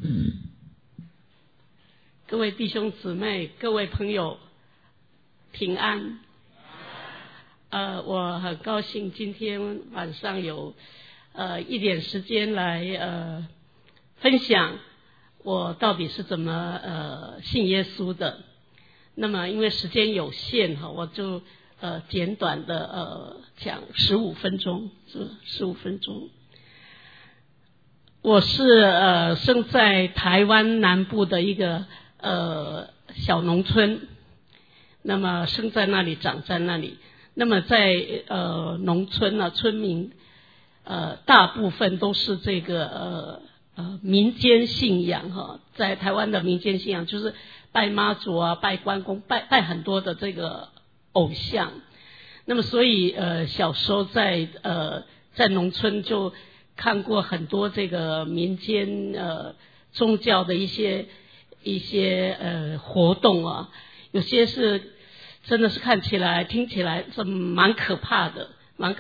各位弟兄姊妹，各位朋友，平安。我很高兴今天晚上有一点时间来分享我到底是怎么信耶稣的。那么因为时间有限我就简短的讲15分钟，是15分钟。我是生在台湾南部的一个小农村，那么生在那里，长在那里。那么在农村呢，村民大部分都是这个民间信仰在台湾的民间信仰就是拜妈祖啊，拜关公，拜很多的这个偶像。那么所以小时候在农村就看过很多这个民间宗教的一些活动啊，有些是真的是看起来听起来是蛮可怕的。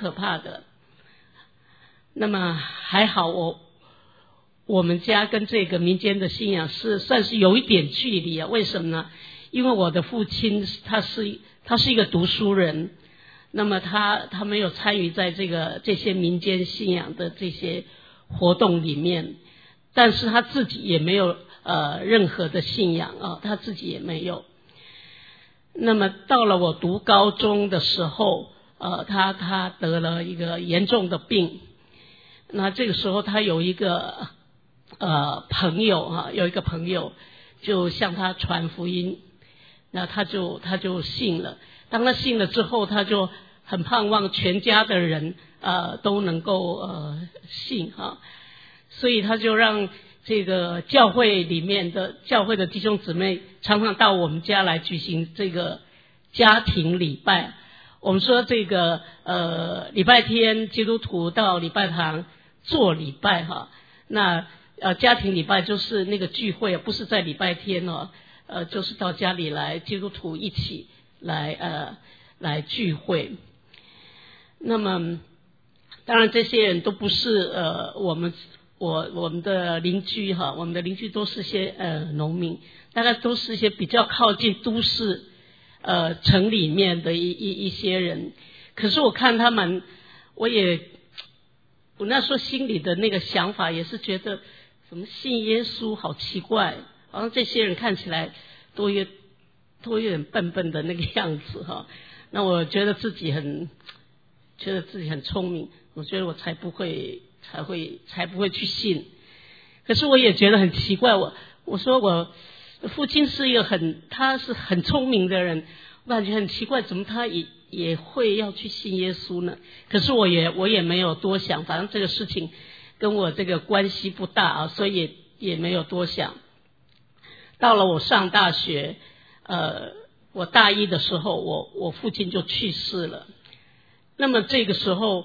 那么还好我们家跟这个民间的信仰算是有一点距离啊。为什么呢？因为我的父亲他是一个读书人，那么他没有参与在这些民间信仰的这些活动里面，但是他自己也没有任何的信仰他自己也没有。那么到了我读高中的时候他得了一个严重的病。那这个时候他有一个朋友就向他传福音，那他就信了。当他信了之后，他就很盼望全家的人都能够信所以他就让这个教会的弟兄姊妹常常到我们家来举行这个家庭礼拜。我们说这个礼拜天基督徒到礼拜堂做礼拜那家庭礼拜就是那个聚会，不是在礼拜天就是到家里来基督徒一起来聚会。那么当然这些人都不是我们的邻居我们的邻居都是些农民，大概都是一些比较靠近都市城里面的一些人。可是我看他们，我那时候心里的那个想法也是觉得怎么信耶稣好奇怪，好像这些人看起来都有点笨笨的那个样子那我觉得自己很聪明，我觉得我才不会去信。可是我也觉得很奇怪，我说我父亲是一个他是很聪明的人，我感觉很奇怪，怎么他也会要去信耶稣呢？可是我也没有多想，反正这个事情跟我这个关系不大所以也没有多想。到了我上大学我大一的时候，我父亲就去世了。那么这个时候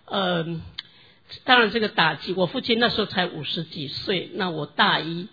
当然这个打击，我父亲那时候才50几岁，那我大一，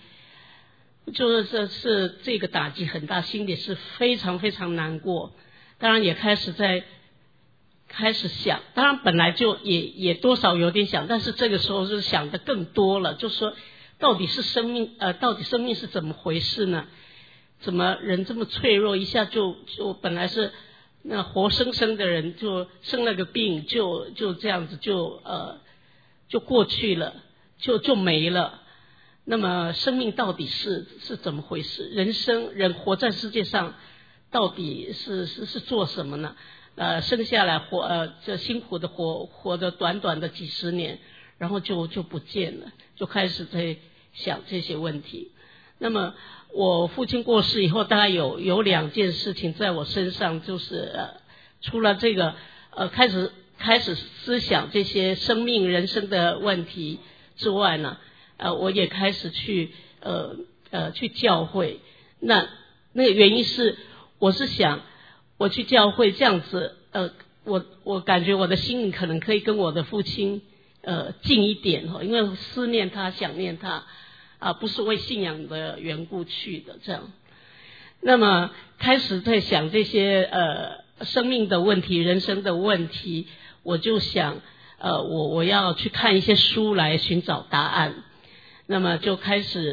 就是这个打击很大，心里是非常非常难过。当然也开始想，当然本来就也多少有点想，但是这个时候是想的更多了，就是说到底生命是怎么回事呢？怎么人这么脆弱，一下就本来是那活生生的人就生了个病，就这样子就过去了，就没了。那么生命到底是怎么回事？人活在世界上到底是做什么呢？生下来这辛苦的活的短短的几十年，然后就不见了，就开始在想这些问题。那么我父亲过世以后，大概有2件事情在我身上，就是除了这个开始思想这些生命人生的问题之外呢，我也开始去教会。那个原因是我是想我去教会这样子我感觉我的心里可能可以跟我的父亲近一点因为思念他，想念他不是为信仰的缘故去的这样。那么开始在想这些生命的问题，人生的问题，我就想我要去看一些书来寻找答案。那么就开始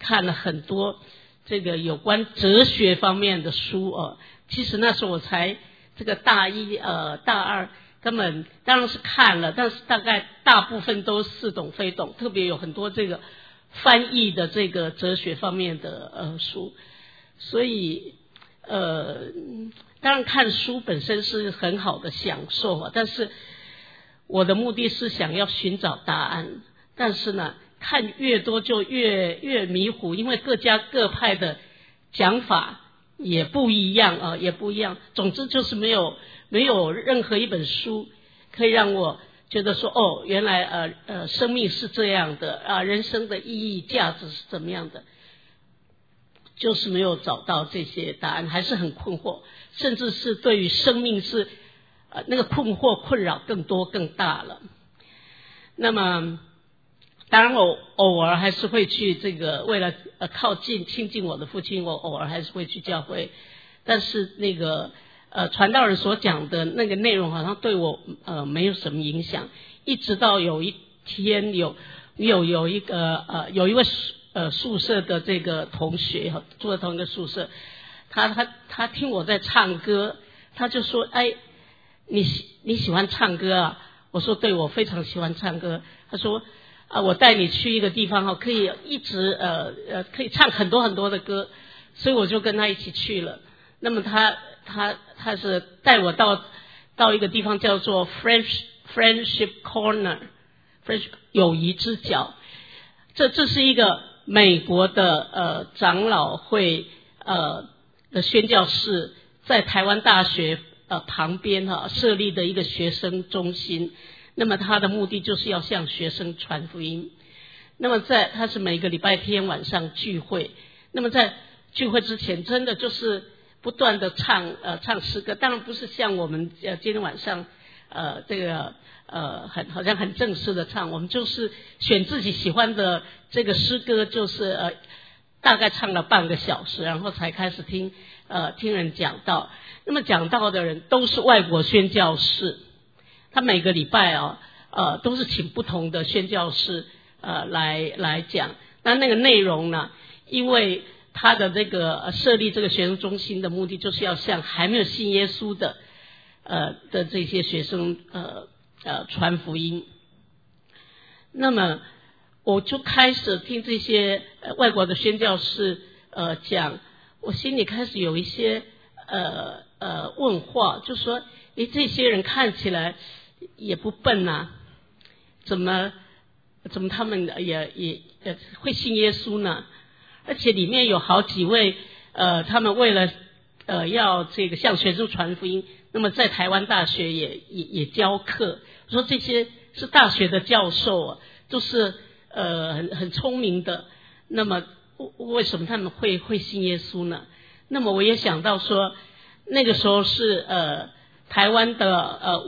看了很多这个有关哲学方面的书哦。其实那时候我才这个大一大二，根本当然是看了，但是大概大部分都似懂非懂，特别有很多这个翻译的这个哲学方面的书，所以当然看书本身是很好的享受啊，但是我的目的是想要寻找答案，但是呢看越多就越迷糊，因为各家各派的讲法也不一样啊，也不一样。总之就是没有任何一本书可以让我觉得说哦，原来生命是这样的啊，人生的意义价值是怎么样的，就是没有找到这些答案，还是很困惑，甚至是对于生命是那个困惑困扰更多更大了。那么当然我偶尔还是会去这个为了靠近亲近我的父亲，我偶尔还是会去教会，但是那个传道人所讲的那个内容好像对我没有什么影响，一直到有一天有一位宿舍的这个同学住在同一个宿舍，他听我在唱歌，他就说哎，你喜欢唱歌啊？我说对，我非常喜欢唱歌。他说我带你去一个地方可以一直可以唱很多很多的歌，所以我就跟他一起去了。那么他是带我到一个地方叫做 Friendship Corner， 友谊之角。这是一个美国的长老会的宣教士在台湾大学旁边设立的一个学生中心。那么他的目的就是要向学生传福音。那么他是每个礼拜天晚上聚会，那么在聚会之前真的就是不断的唱诗歌，当然不是像我们今天晚上这个好像很正式的唱，我们就是选自己喜欢的这个诗歌，就是大概唱了半个小时，然后才开始听人讲道。那么讲道的人都是外国宣教士，他每个礼拜都是请不同的宣教士来讲。那个内容呢，因为他的这个设立这个学生中心的目的就是要向还没有信耶稣的这些学生传福音。那么我就开始听这些外国的宣教士讲，我心里开始有一些问话，就说这些人看起来也不笨啊，怎么他们也会信耶稣呢？而且里面有好几位他们为了要这个向学生传福音，那么在台湾大学也教课。我说这些是大学的教授都是很聪明的，那么为什么他们会信耶稣呢？那么我也想到说，那个时候是台湾的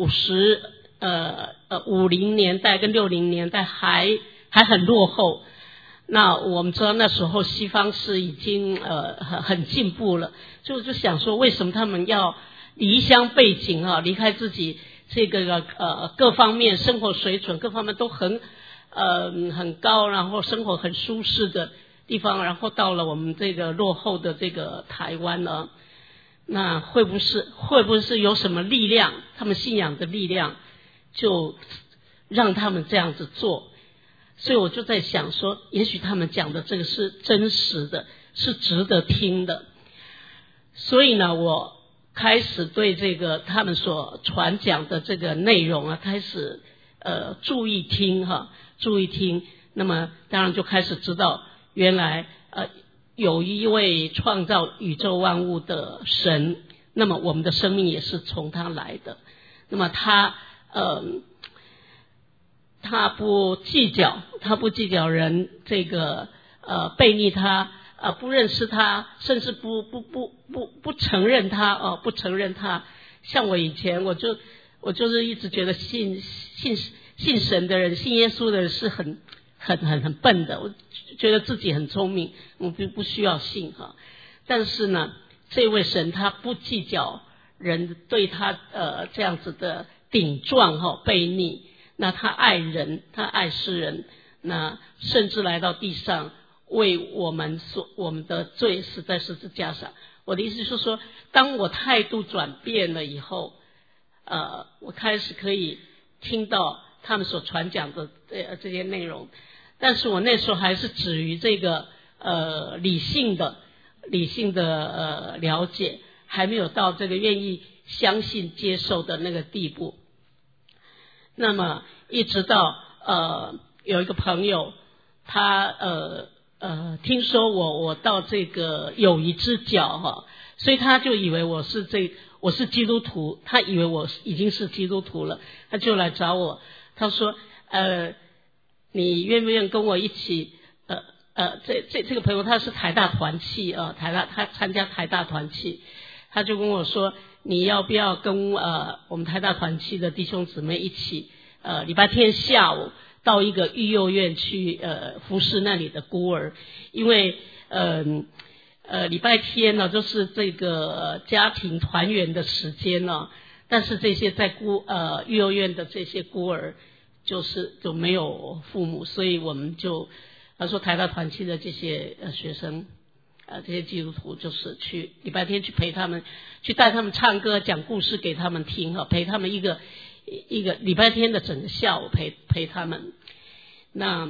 50年代跟60年代还很落后。那我们知道那时候西方是已经很进步了，所以我就想说，为什么他们要离乡背井离开自己这个各方面生活水准各方面都很高，然后生活很舒适的地方，然后到了我们这个落后的这个台湾呢？那会不会是有什么力量，他们信仰的力量就让他们这样子做？所以我就在想说，也许他们讲的这个是真实的，是值得听的。所以呢，我开始对这个他们所传讲的这个内容开始注意听。那么当然就开始知道，原来有一位创造宇宙万物的神，那么我们的生命也是从他来的。那么他不计较人这个背逆他不认识他，甚至不承认他不承认他。像我以前我就是一直觉得信神的人，信耶稣的人是很笨的，我觉得自己很聪明，我不需要信但是呢，这位神他不计较人对他这样子的顶撞悖逆。那他爱人，他爱世人，那甚至来到地上为我们的罪死在十字架上。我的意思是说，当我态度转变了以后，我开始可以听到他们所传讲的这些内容，但是我那时候还是止于这个理性的了解，还没有到这个愿意相信接受的那个地步。那么一直到有一个朋友，他听说我到这个友谊之角哈，所以他就以为我是基督徒，他以为我已经是基督徒了，他就来找我，他说你愿不愿意跟我一起这个朋友他是台大团契他参加台大团契，他就跟我说，你要不要跟我们台大团契的弟兄姊妹一起礼拜天下午到一个育幼院去服侍那里的孤儿，因为礼拜天呢就是这个家庭团圆的时间呢，但是这些在育幼院的这些孤儿就没有父母，所以我们就他说台大团契的这些学生这些基督徒就是去礼拜天去陪他们，去带他们唱歌讲故事给他们听陪他们一个礼拜天的整个下午陪他们。那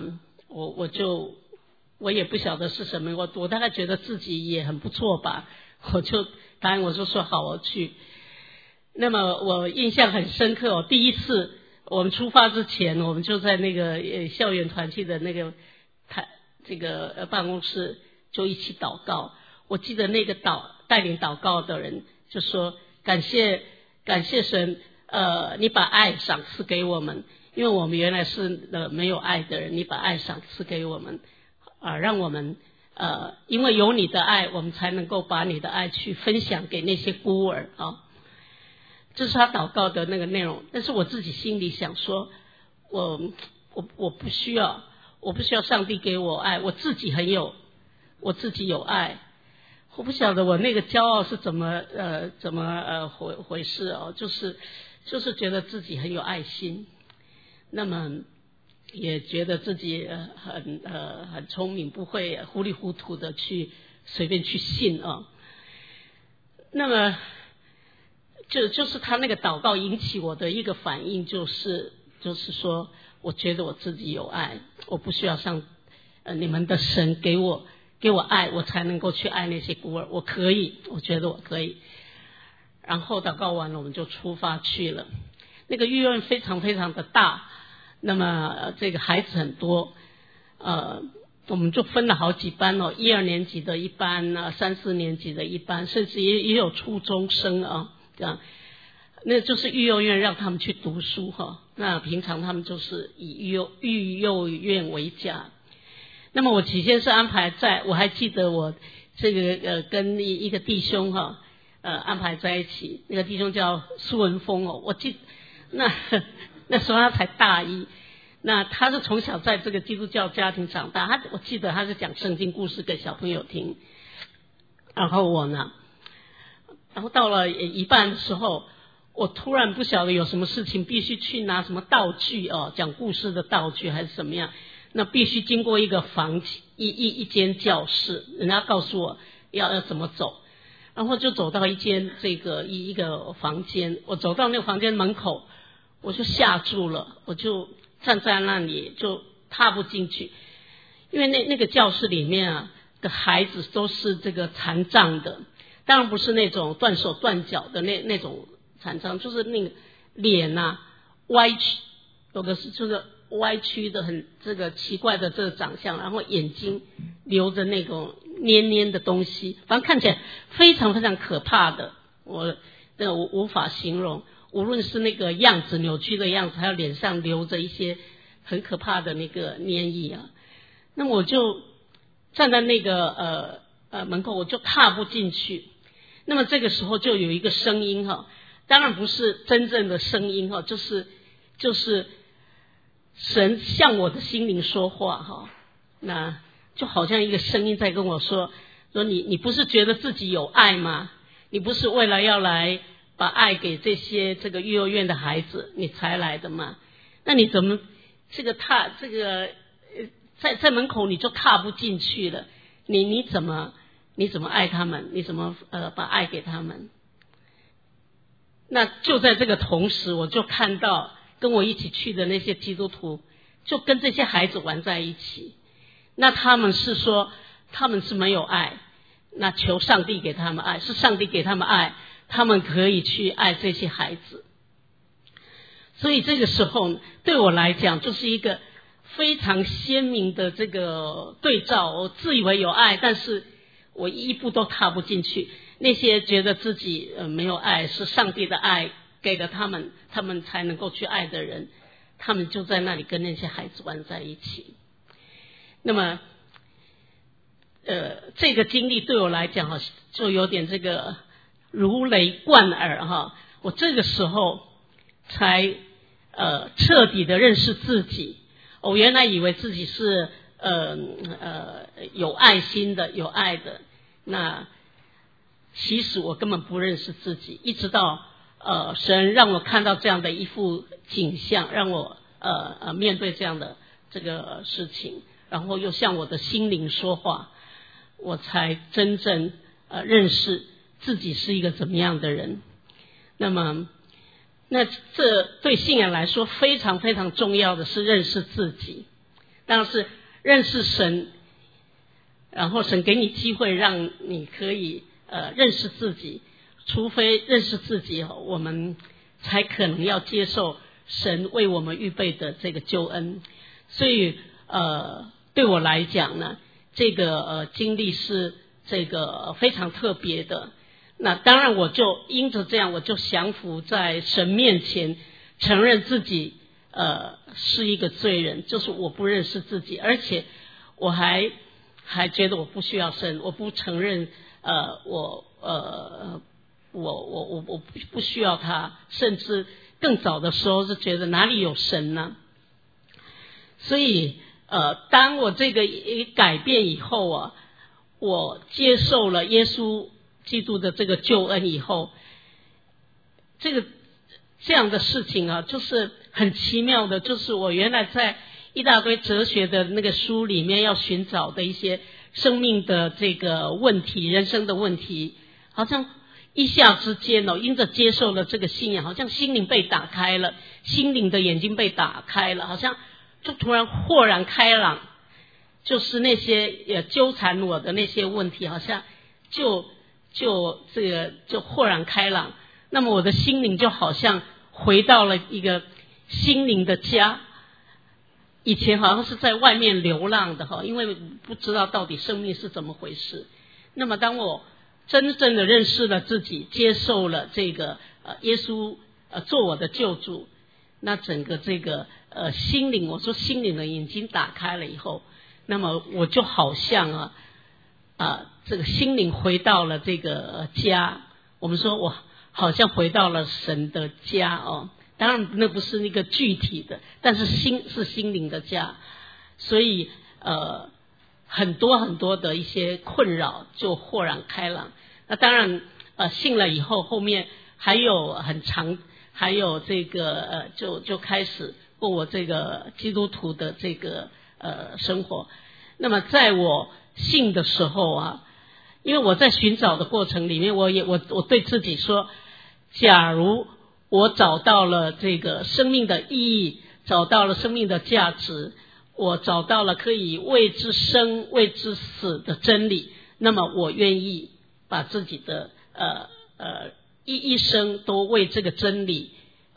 我也不晓得是什么，我大概觉得自己也很不错吧，我就答应，我就说好我去。那么我印象很深刻第一次我们出发之前，我们就在那个校园团契的那个这个办公室就一起祷告。我记得那个带领祷告的人就说，感谢神你把爱赏赐给我们，因为我们原来是没有爱的人，你把爱赏赐给我们让我们因为有你的爱，我们才能够把你的爱去分享给那些孤儿这是他祷告的那个内容。但是我自己心里想说，我不需要上帝给我爱，我自己有爱。我不晓得我那个骄傲是怎么回事就是觉得自己很有爱心，那么也觉得自己很聪明，不会糊里糊涂的去随便去信那么就是他那个祷告引起我的一个反应，就是说，我觉得我自己有爱，我不需要上你们的神给我爱，我才能够去爱那些孤儿，我觉得我可以。然后祷告完了，我们就出发去了。那个育幼院非常非常的大，那么这个孩子很多，我们就分了好几班1、2年级的一班3、4年级的一班，甚至也有初中生这样。那就是育幼院让他们去读书那平常他们就是以育幼院为家。那么我起先是安排我还记得我这个跟一个弟兄安排在一起，那个弟兄叫苏文峰我记得那时候他才大一，那他是从小在这个基督教家庭长大，我记得他是讲圣经故事给小朋友听。然后到了一半的时候，我突然不晓得有什么事情必须去拿什么道具讲故事的道具还是什么样，那必须经过一个一间教室，人家告诉我要怎么走，然后就走到一间一个房间，我走到那个房间门口，我就吓住了，我就站在那里就踏不进去，因为那个教室里面的孩子都是这个残障的，当然不是那种断手断脚的那种残障，就是那个脸歪曲，有的是就是歪曲的很这个奇怪的这个长相，然后眼睛流着那种黏黏的东西，反正看起来非常非常可怕的，我无法形容。无论是那个样子扭曲的样子，还有脸上流着一些很可怕的那个黏液那么我就站在那个门口，我就踏不进去。那么这个时候就有一个声音当然不是真正的声音就是神向我的心灵说话那就好像一个声音在跟我说你不是觉得自己有爱吗？你不是为了要来把爱给这个育幼院的孩子你才来的吗？那你怎么在门口你就踏不进去了，你怎么爱他们？你怎么把爱给他们？那就在这个同时，我就看到跟我一起去的那些基督徒，就跟这些孩子玩在一起。那他们是说他们是没有爱，那求上帝给他们爱，是上帝给他们爱，他们可以去爱这些孩子。所以这个时候对我来讲就是一个非常鲜明的这个对照，我自以为有爱，但是我一步都踏不进去。那些觉得自己没有爱，是上帝的爱给了他们，他们才能够去爱的人，他们就在那里跟那些孩子玩在一起。那么这个经历对我来讲就有点这个如雷贯耳哈。我这个时候才彻底的认识自己。我原来以为自己是有爱心的，有爱的，那其实我根本不认识自己，一直到神让我看到这样的一幅景象，让我面对这样的这个事情，然后又向我的心灵说话，我才真正认识自己是一个怎么样的人。那这对信仰来说非常非常重要的是认识自己，当然是认识神，然后神给你机会让你可以认识自己，除非认识自己，我们才可能要接受神为我们预备的这个救恩。所以对我来讲呢，这个经历是这个非常特别的。那当然我就因着这样，我就降服在神面前，承认自己是一个罪人，就是我不认识自己，而且我还觉得我不需要神，我不承认我不需要他，甚至更早的时候是觉得哪里有神呢？所以当我这个改变以后啊，我接受了耶稣基督的这个救恩以后，这样的事情啊，就是很奇妙的，就是我原来在一大堆哲学的那个书里面要寻找的一些生命的这个问题，人生的问题，好像一下之间因着接受了这个信仰，好像心灵被打开了，心灵的眼睛被打开了，好像就突然豁然开朗，就是那些纠缠我的那些问题，好像就豁然开朗。那么我的心灵就好像回到了一个心灵的家。以前好像是在外面流浪的因为不知道到底生命是怎么回事。那么当我真正的认识了自己，接受了这个耶稣做我的救主，那整个这个心灵，我说心灵的眼睛打开了以后，那么我就好像这个心灵回到了这个家。我们说我好像回到了神的家当然那不是那个具体的，但是心是心灵的家。所以很多很多的一些困扰就豁然开朗。那当然信了以后，后面还有很长，还有这个就开始过我这个基督徒的这个生活。那么在我信的时候因为我在寻找的过程里面，我对自己说，假如我找到了这个生命的意义，找到了生命的价值，我找到了可以为之生为之死的真理，那么我愿意把自己的一生都为这个真理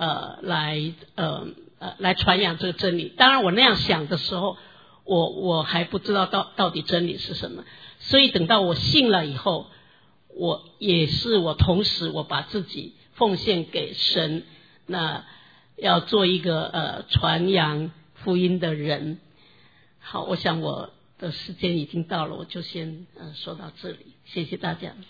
来传扬这个真理。当然我那样想的时候，我还不知道到底真理是什么。所以等到我信了以后，我同时我把自己奉献给神，那要做一个传扬福音的人。好，我想我的时间已经到了，我就先说到这里，谢谢大家。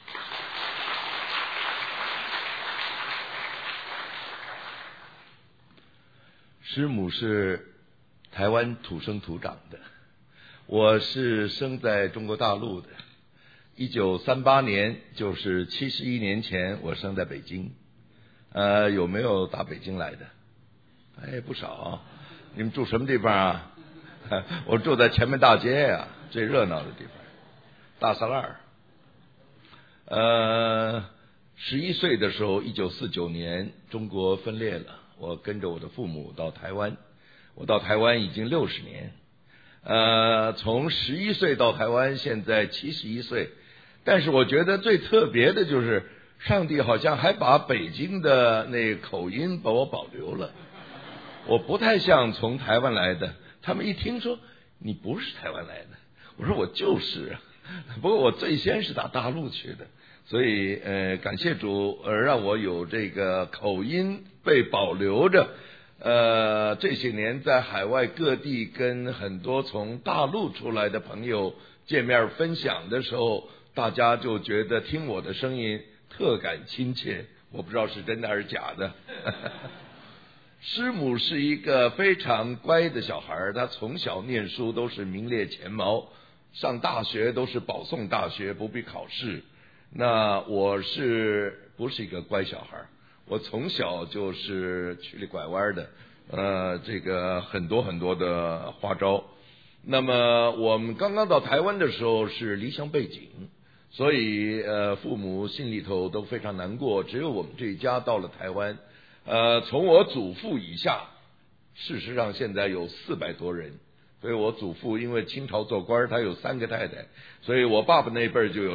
师母是台湾土生土长的，我是生在中国大陆的。1938年，就是71年前，我生在北京。有没有打北京来的？不少。你们住什么地方啊？ 我住在前门大街呀，最热闹的地方，大栅栏。11岁的时候，1949年中国分裂了，我跟着我的父母到台湾，我到台湾已经60年。从11岁到台湾，现在71岁。但是我觉得最特别的就是，上帝好像还把北京的那口音把我保留了。我不太像从台湾来的，他们一听说你不是台湾来的，我说我就是啊。不过我最先是到大陆去的，所以感谢主让我有这个口音被保留着。这些年在海外各地跟很多从大陆出来的朋友见面分享的时候，大家就觉得听我的声音特感亲切，我不知道是真的还是假的。师母是一个非常乖的小孩，他从小念书都是名列前茅，上大学都是保送大学，不必考试。那我是不是一个乖小孩？我从小就是曲里拐弯的，这个很多很多的花招。那么我们刚刚到台湾的时候是离乡背井，所以父母心里头都非常难过。只有我们这一家到了台湾，从我祖父以下，事实上现在有400多人。所以我祖父因为清朝做官，他有3个太太，所以我爸爸那辈就有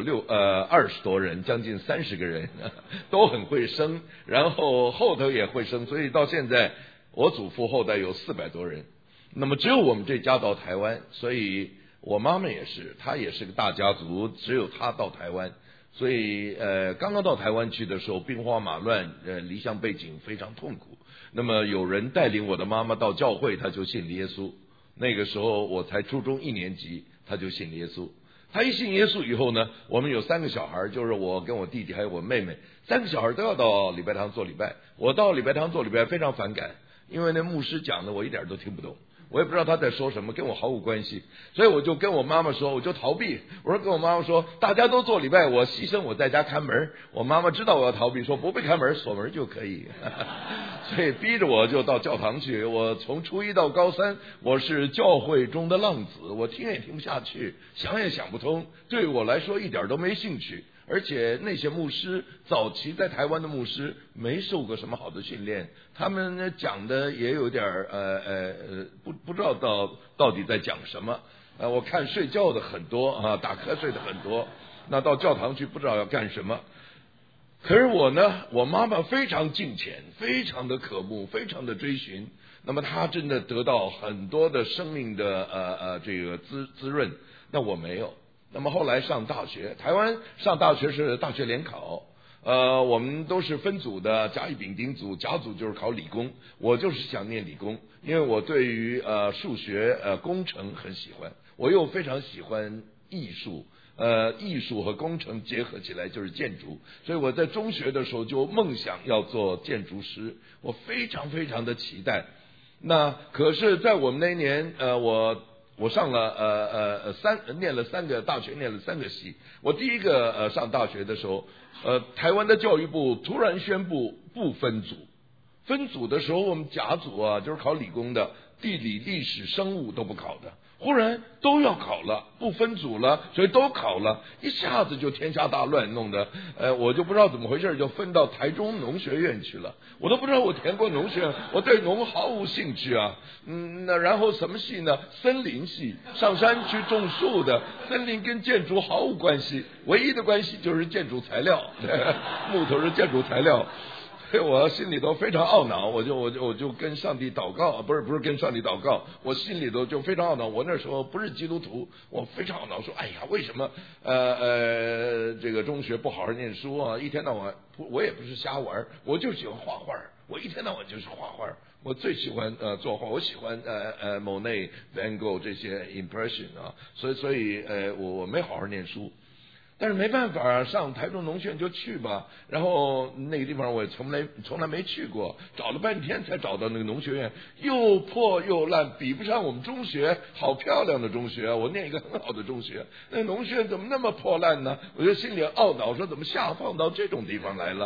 20多人，将近30个人，都很会生，然后后头也会生，所以到现在我祖父后代有400多人。那么只有我们这家到台湾，所以我妈妈也是，她也是个大家族，只有她到台湾。所以刚刚到台湾去的时候兵荒马乱，离乡背井非常痛苦。那么有人带领我的妈妈到教会，她就信耶稣。那个时候我才初中1年级，他就信耶稣。他一信耶稣以后呢，我们有3个小孩，就是我跟我弟弟还有我妹妹，3个小孩都要到礼拜堂做礼拜。我到礼拜堂做礼拜非常反感，因为那牧师讲的我一点都听不懂，我也不知道他在说什么，跟我毫无关系。所以我就跟我妈妈说，我就逃避。我说跟我妈妈说，大家都做礼拜，我牺牲我在家看门。我妈妈知道我要逃避，说不必看门，锁门就可以。所以逼着我就到教堂去。我从初1到高3，我是教会中的浪子，我听也听不下去，想也想不通，对我来说一点都没兴趣。而且那些牧师，早期在台湾的牧师没受过什么好的训练，他们讲的也有点不知道到底在讲什么。我看睡觉的很多啊，打瞌睡的很多。那到教堂去不知道要干什么。可是我呢，我妈妈非常敬虔，非常的渴慕，非常的追寻。那么她真的得到很多的生命的这个滋润，那我没有。那么后来上大学，台湾上大学是大学联考，我们都是分组的，甲乙丙丁组，甲组就是考理工，我就是想念理工，因为我对于数学工程很喜欢，我又非常喜欢艺术。艺术和工程结合起来就是建筑，所以我在中学的时候就梦想要做建筑师，我非常非常的期待。那可是在我们那一年我上了念了3个大学，念了3个系。我第一个上大学的时候，台湾的教育部突然宣布不分组，分组的时候我们甲组啊就是考理工的，地理历史生物都不考的，忽然都要考了，不分组了，所以都考了，一下子就天下大乱，弄得我就不知道怎么回事，就分到台中农学院去了。我都不知道我填过农学院，我对农毫无兴趣啊。那然后什么系呢？森林系，上山去种树的。森林跟建筑毫无关系，唯一的关系就是建筑材料，木头是建筑材料。我心里头非常懊恼，我就跟上帝祷告，不是跟上帝祷告，我心里头就非常懊恼。我那时候不是基督徒，我非常懊恼，说哎呀，为什么这个中学不好好念书啊？一天到晚，我也不是瞎玩，我就喜欢画画，我一天到晚就是画画。我最喜欢作画，我喜欢莫内、Van Gogh 这些 impression 啊，所以我没好好念书。但是没办法，上台中农学院就去吧。然后那个地方我也从来没去过，找了半天才找到那个农学院，又破又烂，比不上我们中学，好漂亮的中学，我念一个很好的中学。那农学院怎么那么破烂呢？我就心里懊恼，说怎么下放到这种地方来了。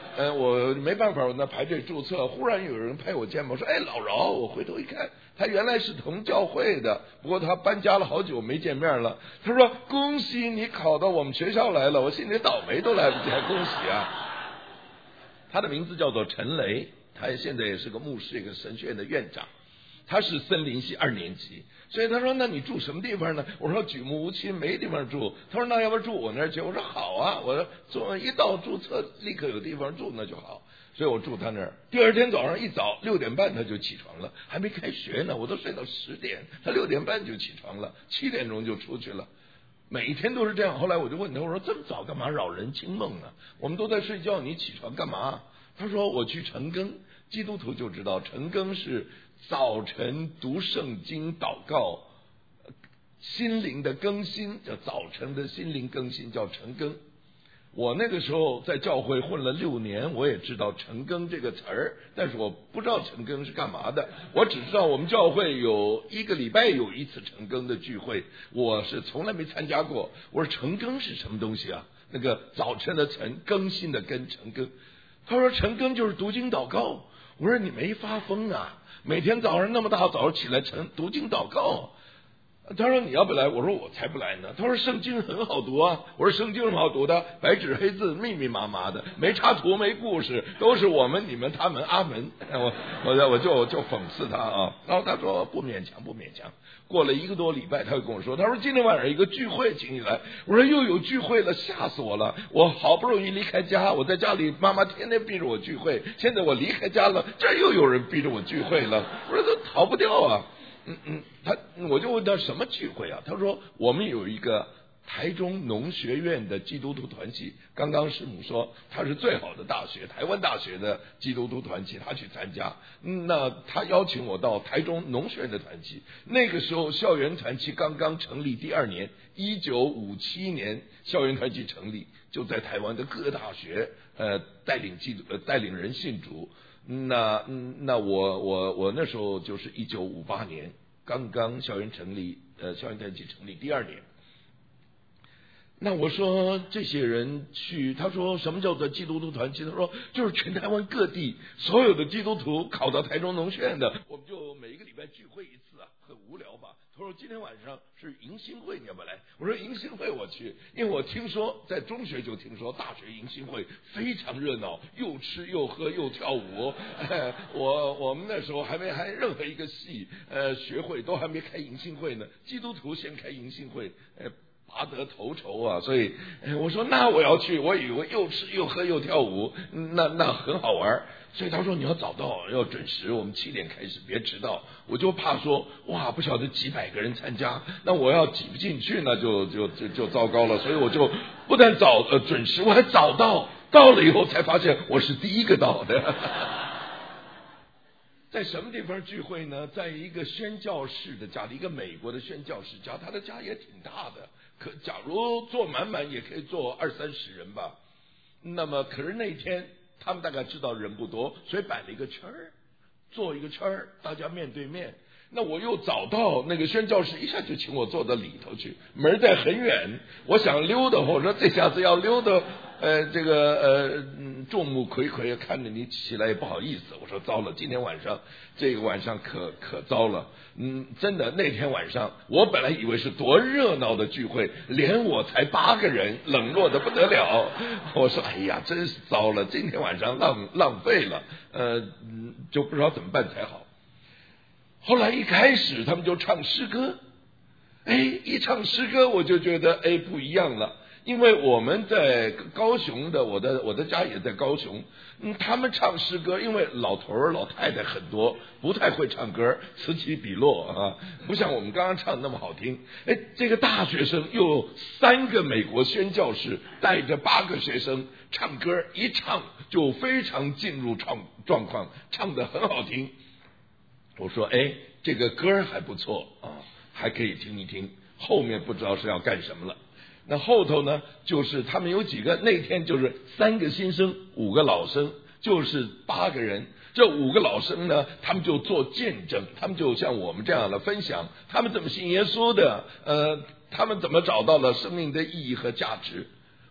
我没办法，我那排队注册，忽然有人拍我肩膀说：“哎，老饶！”我回头一看，他原来是同教会的，不过他搬家了好久没见面了。他说：“恭喜你考到我们学校来了！”我心里倒霉都来不及，还恭喜啊！他的名字叫做陈雷，他现在也是个牧师，一个神学院的院长。他是森林系2年级，所以他说：“那你住什么地方呢？”我说：“举目无亲，没地方住。”他说：“那要不住我那儿去？”我说：“好啊，我一到注册，立刻有地方住，那就好。”所以我住他那儿。第二天早上一早6点半他就起床了，还没开学呢，我都睡到10点，他6点半就起床了，7点钟就出去了。每一天都是这样。后来我就问他，我说：“这么早干嘛扰人清梦呢？我们都在睡觉，你起床干嘛？”他说：“我去晨更。”基督徒就知道晨更是早晨读圣经祷告，心灵的更新叫早晨的心灵更新，叫晨更。我那个时候在教会混了6年，我也知道晨更这个词儿，但是我不知道晨更是干嘛的。我只知道我们教会有1个礼拜有一次晨更的聚会，我是从来没参加过。我说晨更是什么东西啊？那个早晨的晨，更新的更，晨更。他说晨更就是读经祷告。我说你没发疯啊？每天早上那么大早起来读经祷告。他说你要不来？我说我才不来呢。他说圣经很好读啊。我说圣经很好读的，白纸黑字，密密麻麻的，没插图没故事，都是我们你们他们阿门。我就讽刺他啊。然后他说不勉强不勉强。过了1个多礼拜，他就跟我说，他说今天晚上一个聚会请你来。我说又有聚会了，吓死我了！我好不容易离开家，我在家里妈妈天天逼着我聚会，现在我离开家了，这又有人逼着我聚会了，我说都逃不掉啊。我就问他什么聚会啊？他说我们有一个台中农学院的基督徒团契，刚刚师母说他是最好的大学，台湾大学的基督徒团契，他去参加。那他邀请我到台中农学院的团契，那个时候校园团契刚刚成立第2年，1957年校园团契成立，就在台湾的各个大学带领人信主。那我那时候就是1958年刚刚校园团契成立第2年。那我说这些人去，他说什么叫做基督徒团契？他说就是全台湾各地所有的基督徒考到台中农学院的，我们就每一个礼拜聚会一次啊，很无聊吧？他说今天晚上是迎新会，你要不要来？我说迎新会我去，因为我听说在中学就听说大学迎新会非常热闹，又吃又喝又跳舞。我们那时候还任何一个系学会都还没开迎新会呢，基督徒先开迎新会，拔得头筹啊！所以我说那我要去，我以为又吃又喝又跳舞，那很好玩。所以他说你要早到，要准时，我们7点开始，别迟到。我就怕说哇，不晓得几百个人参加，那我要挤不进去，那就糟糕了。所以我就不但准时，我还早到了以后才发现我是第一个到的。在什么地方聚会呢？在一个宣教士的家里，一个美国的宣教士家，他的家也挺大的，假如坐满也可以坐20-30人吧。那么可是那天他们大概知道人不多，所以摆了一个圈儿，坐一个圈儿，大家面对面。那我又早到，那个宣教士一下就请我坐到里头去，门在很远，我想溜达，我说这下子要溜达，众目睽睽看着你起来也不好意思。我说糟了，今天晚上这个晚上可糟了。真的那天晚上我本来以为是多热闹的聚会，连我才8个人，冷落的不得了。我说哎呀，真是糟了，今天晚上浪费了，就不知道怎么办才好。后来一开始他们就唱诗歌，一唱诗歌我就觉得不一样了。因为我们在高雄的，我的家也在高雄，他们唱诗歌，因为老头儿老太太很多，不太会唱歌，此起彼落啊，不像我们刚刚唱的那么好听。这个大学生又3个美国宣教士带着8个学生唱歌，一唱就非常进入状况，唱得很好听。我说这个歌还不错啊，还可以听一听，后面不知道是要干什么了。那后头呢，就是他们有几个，那天就是3个新生5个老生，就是8个人。这5个老生呢，他们就做见证，他们就像我们这样的分享他们怎么信耶稣的，他们怎么找到了生命的意义和价值。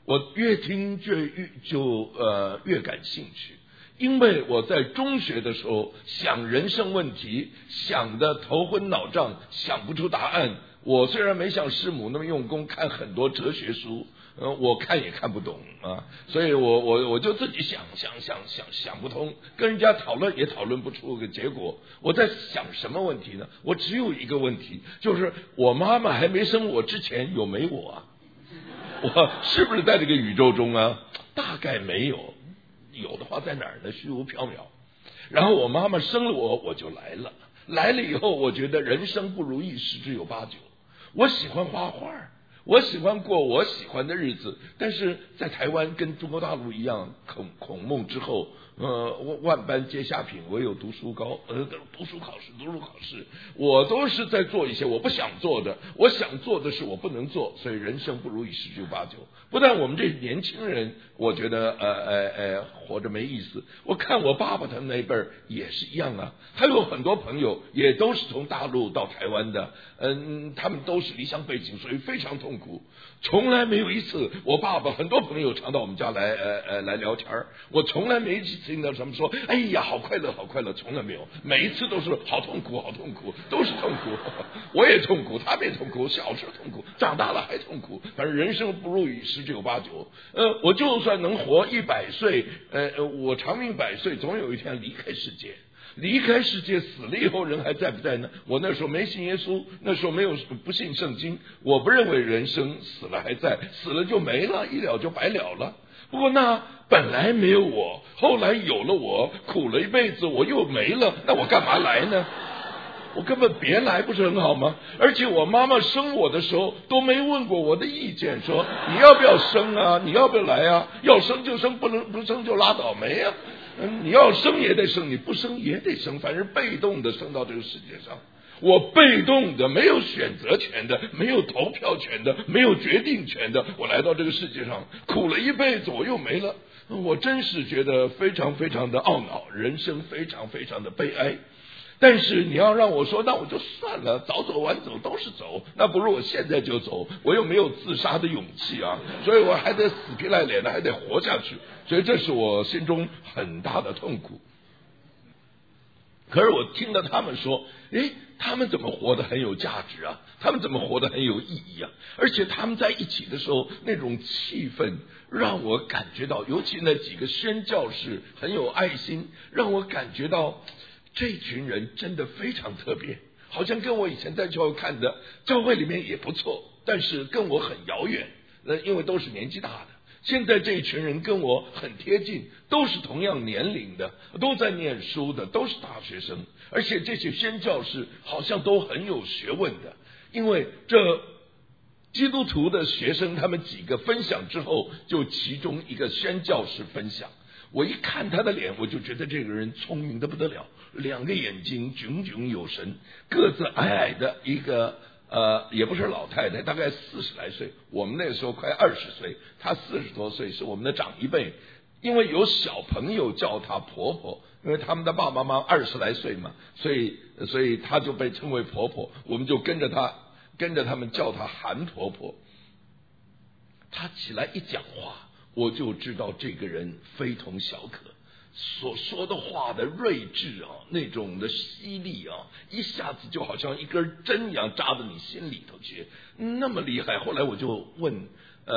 我越听越感兴趣。因为我在中学的时候想人生问题，想得头昏脑胀，想不出答案。我虽然没像师母那么用功看很多哲学书，我看也看不懂啊，所以我就自己想不通，跟人家讨论也讨论不出个结果。我在想什么问题呢？我只有一个问题，就是我妈妈还没生我之前有没我啊？我是不是在这个宇宙中啊？大概没有。有的话在哪儿呢？虚无缥缈。然后我妈妈生了我就来了。来了以后，我觉得人生不如意十之有八九。我喜欢画画，我喜欢过我喜欢的日子，但是在台湾跟中国大陆一样，孔孟之后，万般皆下品，唯有读书高。读书考试，我都是在做一些我不想做的，我想做的是我不能做，所以人生不如意十之有八九。不但我们这年轻人，我觉得活着没意思。我看我爸爸他们那一辈儿也是一样啊，他有很多朋友也都是从大陆到台湾的，他们都是离乡背景，所以非常痛苦。从来没有一次，我爸爸很多朋友常到我们家来聊天，我从来没一次听到他们说哎呀好快乐好快乐，从来没有，每一次都是好痛苦好痛苦，都是痛苦。我也痛苦，他们也痛苦，小时候痛苦，长大了还痛苦，反正人生不如意十之有八九。我就算能活100岁，我长命100岁，总有一天离开世界。离开世界，死了以后人还在不在呢？我那时候没信耶稣，那时候不信圣经，我不认为人生死了还在，死了就没了，一了就白了了。不过那本来没有我，后来有了我，苦了一辈子，我又没了，那我干嘛来呢？我根本别来，不是很好吗？而且我妈妈生我的时候都没问过我的意见，说你要不要生啊，你要不要来啊？要生就生，不生就拉倒没啊。你要生也得生，你不生也得生，反正被动的生到这个世界上。我被动的，没有选择权的，没有投票权的，没有决定权的，我来到这个世界上，苦了一辈子，我又没了。我真是觉得非常非常的懊恼，人生非常非常的悲哀。但是你要让我说，那我就算了，早走晚走都是走，那不如我现在就走，我又没有自杀的勇气啊，所以我还得死皮赖脸的，还得活下去，所以这是我心中很大的痛苦。可是我听到他们说，他们怎么活得很有价值啊？他们怎么活得很有意义啊？而且他们在一起的时候，那种气氛让我感觉到，尤其那几个宣教士很有爱心，让我感觉到这群人真的非常特别，好像跟我以前在教会看的教会里面也不错，但是跟我很遥远，因为都是年纪大的。现在这一群人跟我很贴近，都是同样年龄的，都在念书的，都是大学生，而且这些宣教士好像都很有学问的。因为这基督徒的学生他们几个分享之后，就其中一个宣教士分享，我一看他的脸，我就觉得这个人聪明的不得了，2个眼睛炯炯有神，个子矮矮的一个也不是老太太，大概40来岁，我们那时候快20岁，她40多岁，是我们的长一辈。因为有小朋友叫她婆婆，因为他们的爸爸妈妈20来岁嘛，所以她就被称为婆婆，我们就跟着他们叫她韩婆婆。她起来一讲话，我就知道这个人非同小可，所说的话的睿智啊，那种的犀利啊，一下子就好像一根针一样扎到你心里头去，那么厉害。后来我就问，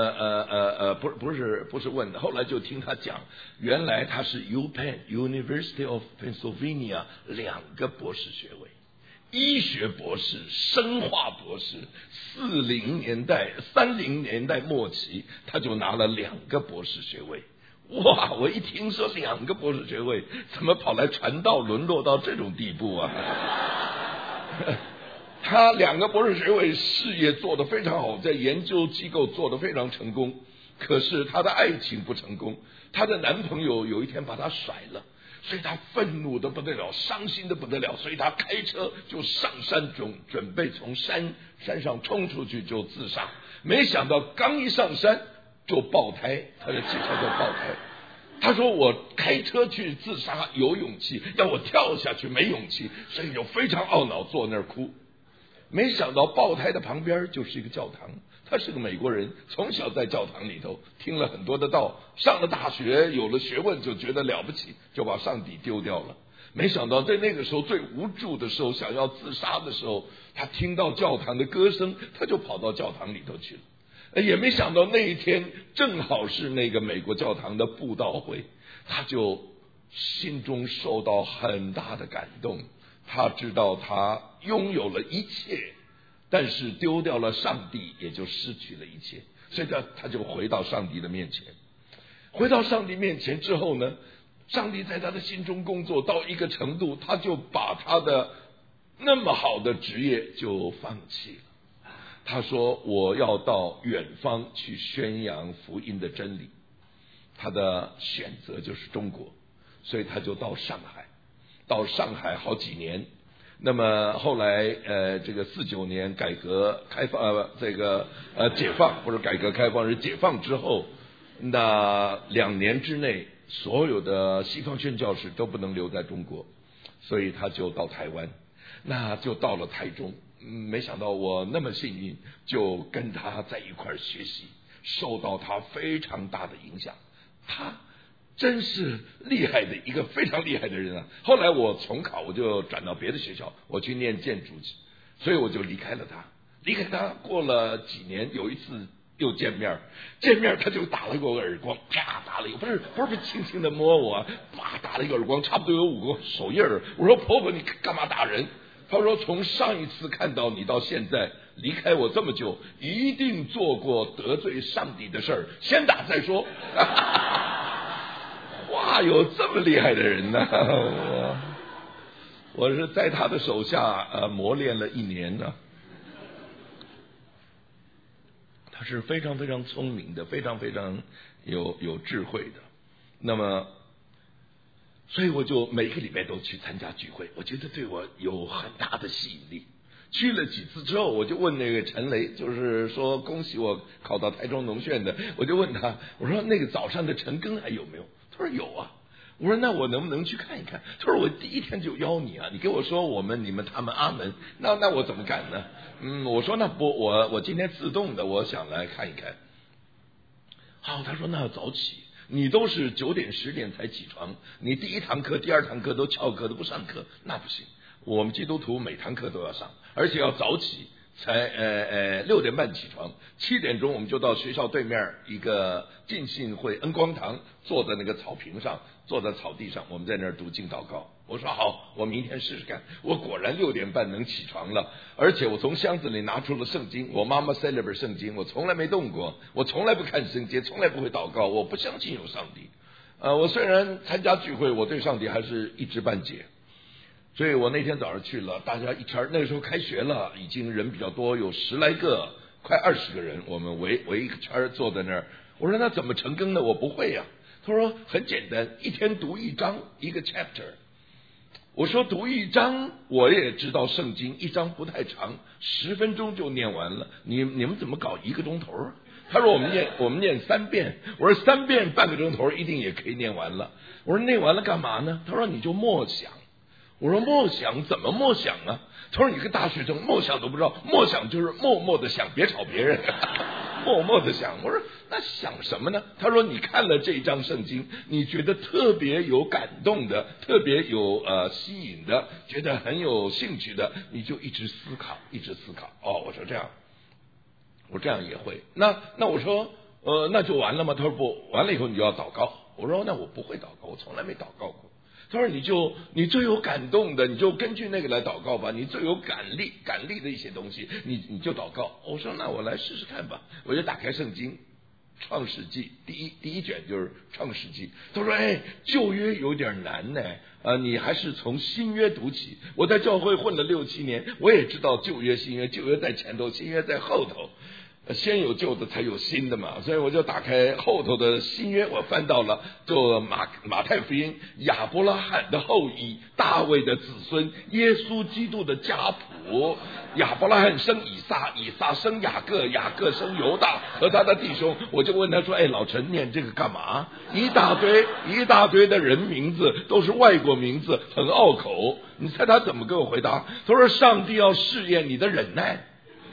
不是问的，后来就听他讲，原来他是 UPenn University of Pennsylvania 2个博士学位，医学博士、生化博士，30年代末期他就拿了2个博士学位。哇！我一听说2个博士学位，怎么跑来传道沦落到这种地步啊？他2个博士学位，事业做得非常好，在研究机构做得非常成功。可是他的爱情不成功，他的男朋友有一天把他甩了，所以他愤怒的不得了，伤心的不得了，所以他开车就上山准备从山上冲出去就自杀。没想到刚一上山就爆胎，他的汽车就爆胎。他说我开车去自杀有勇气，要我跳下去没勇气，所以就非常懊恼，坐那儿哭。没想到爆胎的旁边就是一个教堂， 他是个美国人，从小在教堂里头听了很多的道，上了大学有了学问，就觉得了不起，就把上帝丢掉了。没想到在那个时候最无助的时候，想要自杀的时候，他听到教堂的歌声，他就跑到教堂里头去了。也没想到那一天正好是那个美国教堂的布道会，他就心中受到很大的感动。他知道他拥有了一切，但是丢掉了上帝，也就失去了一切。所以他就回到上帝的面前。回到上帝面前之后呢，上帝在他的心中工作到一个程度，他就把他的那么好的职业就放弃了。他说我要到远方去宣扬福音的真理。他的选择就是中国，所以他就到上海好几年。那么后来这个49年改革开放解放，不是改革开放，是解放之后，那2年之内所有的西方宣教士都不能留在中国，所以他就到台湾，那就到了台中。没想到我那么幸运，就跟他在一块学习，受到他非常大的影响。他真是厉害的一个非常厉害的人啊！后来我重考，我就转到别的学校，我去念建筑去，所以我就离开了他。过了几年，有一次又见面他就打了我个耳光，啪打了一个，不是轻轻的摸我，啪打了一个耳光，差不多有5个手印儿。我说婆婆你干嘛打人？他说从上一次看到你到现在，离开我这么久，一定做过得罪上帝的事儿，先打再说。哇，有这么厉害的人呢！我是在他的手下磨练了1年呢。他是非常非常聪明的，非常非常有智慧的。那么所以我就每个礼拜都去参加聚会，我觉得对我有很大的吸引力。去了几次之后，我就问那个陈雷，就是说恭喜我考到台中农学的，我就问他，我说那个早上的晨更还有没有？他说有啊。我说那我能不能去看一看？他说我第1天就邀你啊，你给我说你们他们阿门，那我怎么敢呢？我说那不，我今天自动的，我想来看一看。好，他说那要早起。你都是9点10点才起床，你第1堂课第2堂课都翘课都不上课，那不行。我们基督徒每堂课都要上，而且要早起，才6点半起床，7点钟我们就到学校对面一个浸信会恩光堂，坐在那个草坪上，坐在草地上，我们在那儿读经祷告。我说好，我明天试试看。我果然6点半能起床了，而且我从箱子里拿出了圣经，我妈妈塞了本圣经，我从来没动过，我从来不看圣经，从来不会祷告，我不相信有上帝。我虽然参加聚会，我对上帝还是一知半解。所以我那天早上去了，大家一圈，那个时候开学了，已经人比较多，有10来个，快20个人，我们围一个圈坐在那儿。我说那怎么成更呢？我不会呀。他说很简单，1天读1章，一个 chapter。我说读1章，我也知道圣经1章不太长，10分钟就念完了。你们怎么搞1个钟头？他说我们念3遍。我说3遍半个钟头一定也可以念完了。我说念完了干嘛呢？他说你就默想。我说默想怎么默想啊？他说你个大学生默想都不知道，默想就是默默的想，别吵别人。默默的想。我说那想什么呢？他说你看了这一章圣经，你觉得特别有感动的，特别有吸引的，觉得很有兴趣的，你就一直思考。哦，我说这样，我这样也会。那我说那就完了吗？他说不，完了以后你就要祷告。我说那我不会祷告，我从来没祷告过。他说你最有感动的，你就根据那个来祷告吧，你最有感力的一些东西，你就祷告。我说那我来试试看吧。我就打开圣经创世纪第一卷，就是创世纪。他说旧约有点难呢，你还是从新约读起。我在教会混了6、7年，我也知道旧约新约，旧约在前头，新约在后头，先有旧的才有新的嘛。所以我就打开后头的新约，我翻到了就马太福音，亚伯拉罕的后裔，大卫的子孙，耶稣基督的家谱。亚伯拉罕生以撒，以撒生雅各，雅各生犹大和他的弟兄。我就问他说老陈念这个干嘛？一大堆的人名字，都是外国名字，很拗口。你猜他怎么给我回答？他说上帝要试验你的忍耐。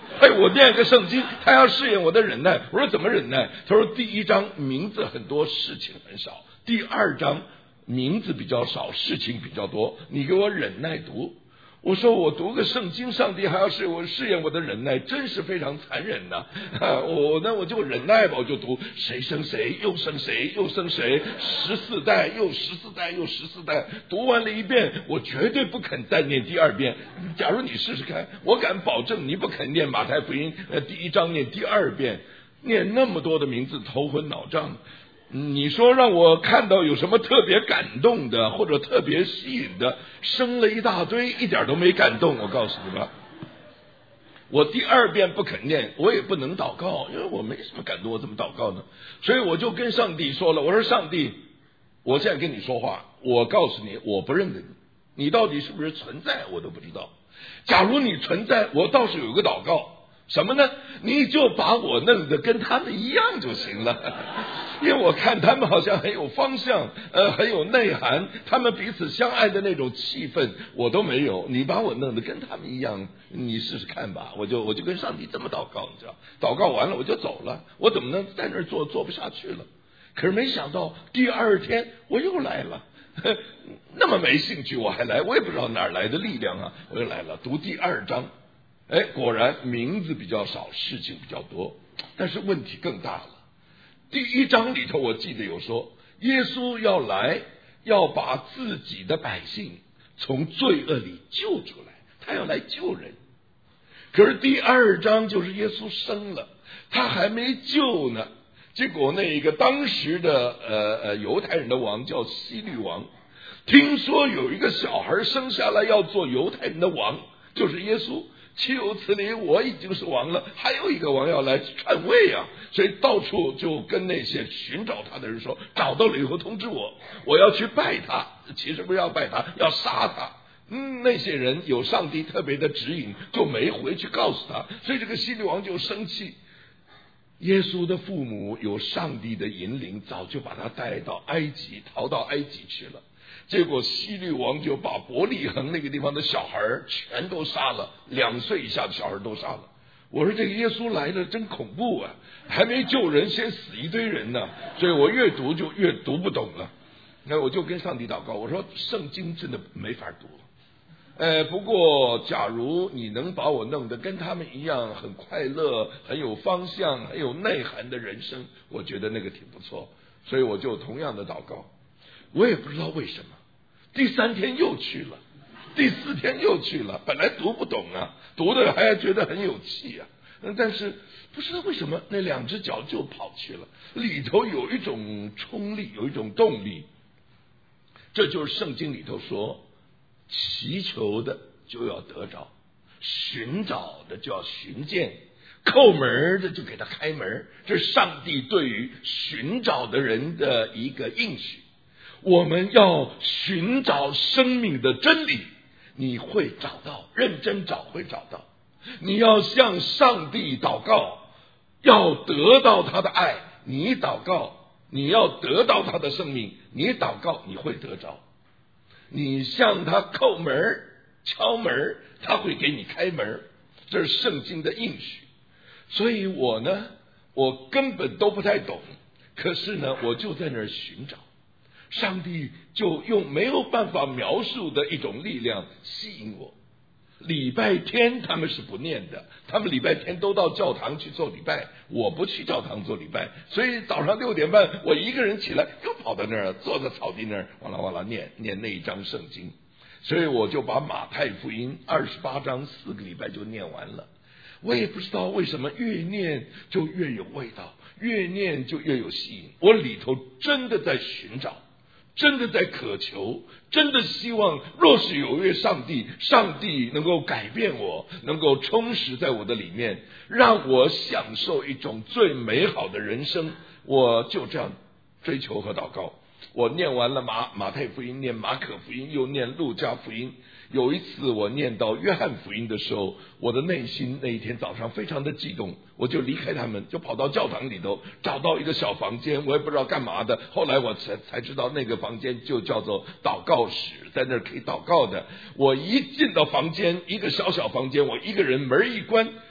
我念个圣经，他要试验我的忍耐。我说怎么忍耐？他说第1章名字很多，事情很少；第2章名字比较少，事情比较多。你给我忍耐读。我说我读个圣经，上帝还要试验我的忍耐，真是非常残忍呐！我就忍耐吧，我就读谁生谁，又生谁，又生谁，14代又14代又14代，读完了1遍，我绝对不肯再念第2遍。假如你试试看，我敢保证你不肯念马太福音第1章念第2遍，念那么多的名字，头昏脑胀。你说让我看到有什么特别感动的或者特别吸引的，生了一大堆，一点都没感动。我告诉你吧，我第2遍不肯念，我也不能祷告，因为我没什么感动，我怎么祷告呢？所以我就跟上帝说了，我说上帝，我现在跟你说话，我告诉你，我不认得你，你到底是不是存在我都不知道。假如你存在，我倒是有个祷告，什么呢？你就把我弄得跟他们一样就行了。因为我看他们好像很有方向，很有内涵，他们彼此相爱的那种气氛我都没有，你把我弄得跟他们一样，你试试看吧。我就跟上帝这么祷告，你知道，祷告完了我就走了，我怎么能在那儿做不下去了？可是没想到第2天我又来了，那么没兴趣我还来，我也不知道哪儿来的力量啊，我又来了，读第2章，果然名字比较少，事情比较多，但是问题更大了。第1章里头我记得有说，耶稣要来，要把自己的百姓从罪恶里救出来，他要来救人。可是第2章就是耶稣生了，他还没救呢，结果那一个当时的犹太人的王叫希律王，听说有一个小孩生下来要做犹太人的王，就是耶稣。岂有此理，我已经是王了，还有一个王要来篡位啊！所以到处就跟那些寻找他的人说，找到了以后通知我，我要去拜他。其实不是要拜他，要杀他。那些人有上帝特别的指引，就没回去告诉他，所以这个希律王就生气。耶稣的父母有上帝的引领，早就把他带到埃及，逃到埃及去了。结果希律王就把伯利恒那个地方的小孩全都杀了，2岁以下的小孩都杀了。我说这个耶稣来了真恐怖啊，还没救人先死一堆人呢，所以我越读就越读不懂了。那我就跟上帝祷告，我说圣经真的没法读，不过假如你能把我弄得跟他们一样很快乐，很有方向，很有内涵的人生，我觉得那个挺不错。所以我就同样的祷告，我也不知道为什么第3天又去了，第4天又去了，本来读不懂啊，读的还觉得很有气啊，但是不知道为什么那2只脚就跑去了，里头有一种冲力，有一种动力。这就是圣经里头说，祈求的就要得着，寻找的就要寻见，叩门的就给他开门，这是上帝对于寻找的人的一个应许。我们要寻找生命的真理，你会找到，认真找会找到。你要向上帝祷告，要得到他的爱，你祷告，你要得到他的生命，你祷告你会得着。你向他叩门敲门，他会给你开门，这是圣经的应许。所以我根本都不太懂，可是呢我就在那儿寻找，上帝就用没有办法描述的一种力量吸引我。礼拜天他们是不念的，他们礼拜天都到教堂去做礼拜，我不去教堂做礼拜，所以早上6点半我一个人起来，又跑到那儿坐在草地那儿，哇啦哇啦念那一章圣经。所以我就把马太福音28章4个礼拜就念完了。我也不知道为什么越念就越有味道，越念就越有吸引，我里头真的在寻找，真的在渴求，真的希望若是有一位上帝能够改变我，能够充实在我的里面，让我享受一种最美好的人生，我就这样追求和祷告。我念完了马太福音，念马可福音，又念路加福音。有一次我念到约翰福音的时候，我的内心那一天早上非常的激动，我就离开他们，就跑到教堂里头，找到一个小房间，我也不知道干嘛的，后来我才知道那个房间就叫做祷告室，在那儿可以祷告的。我一进到房间，一个小房间，我一个人门一关，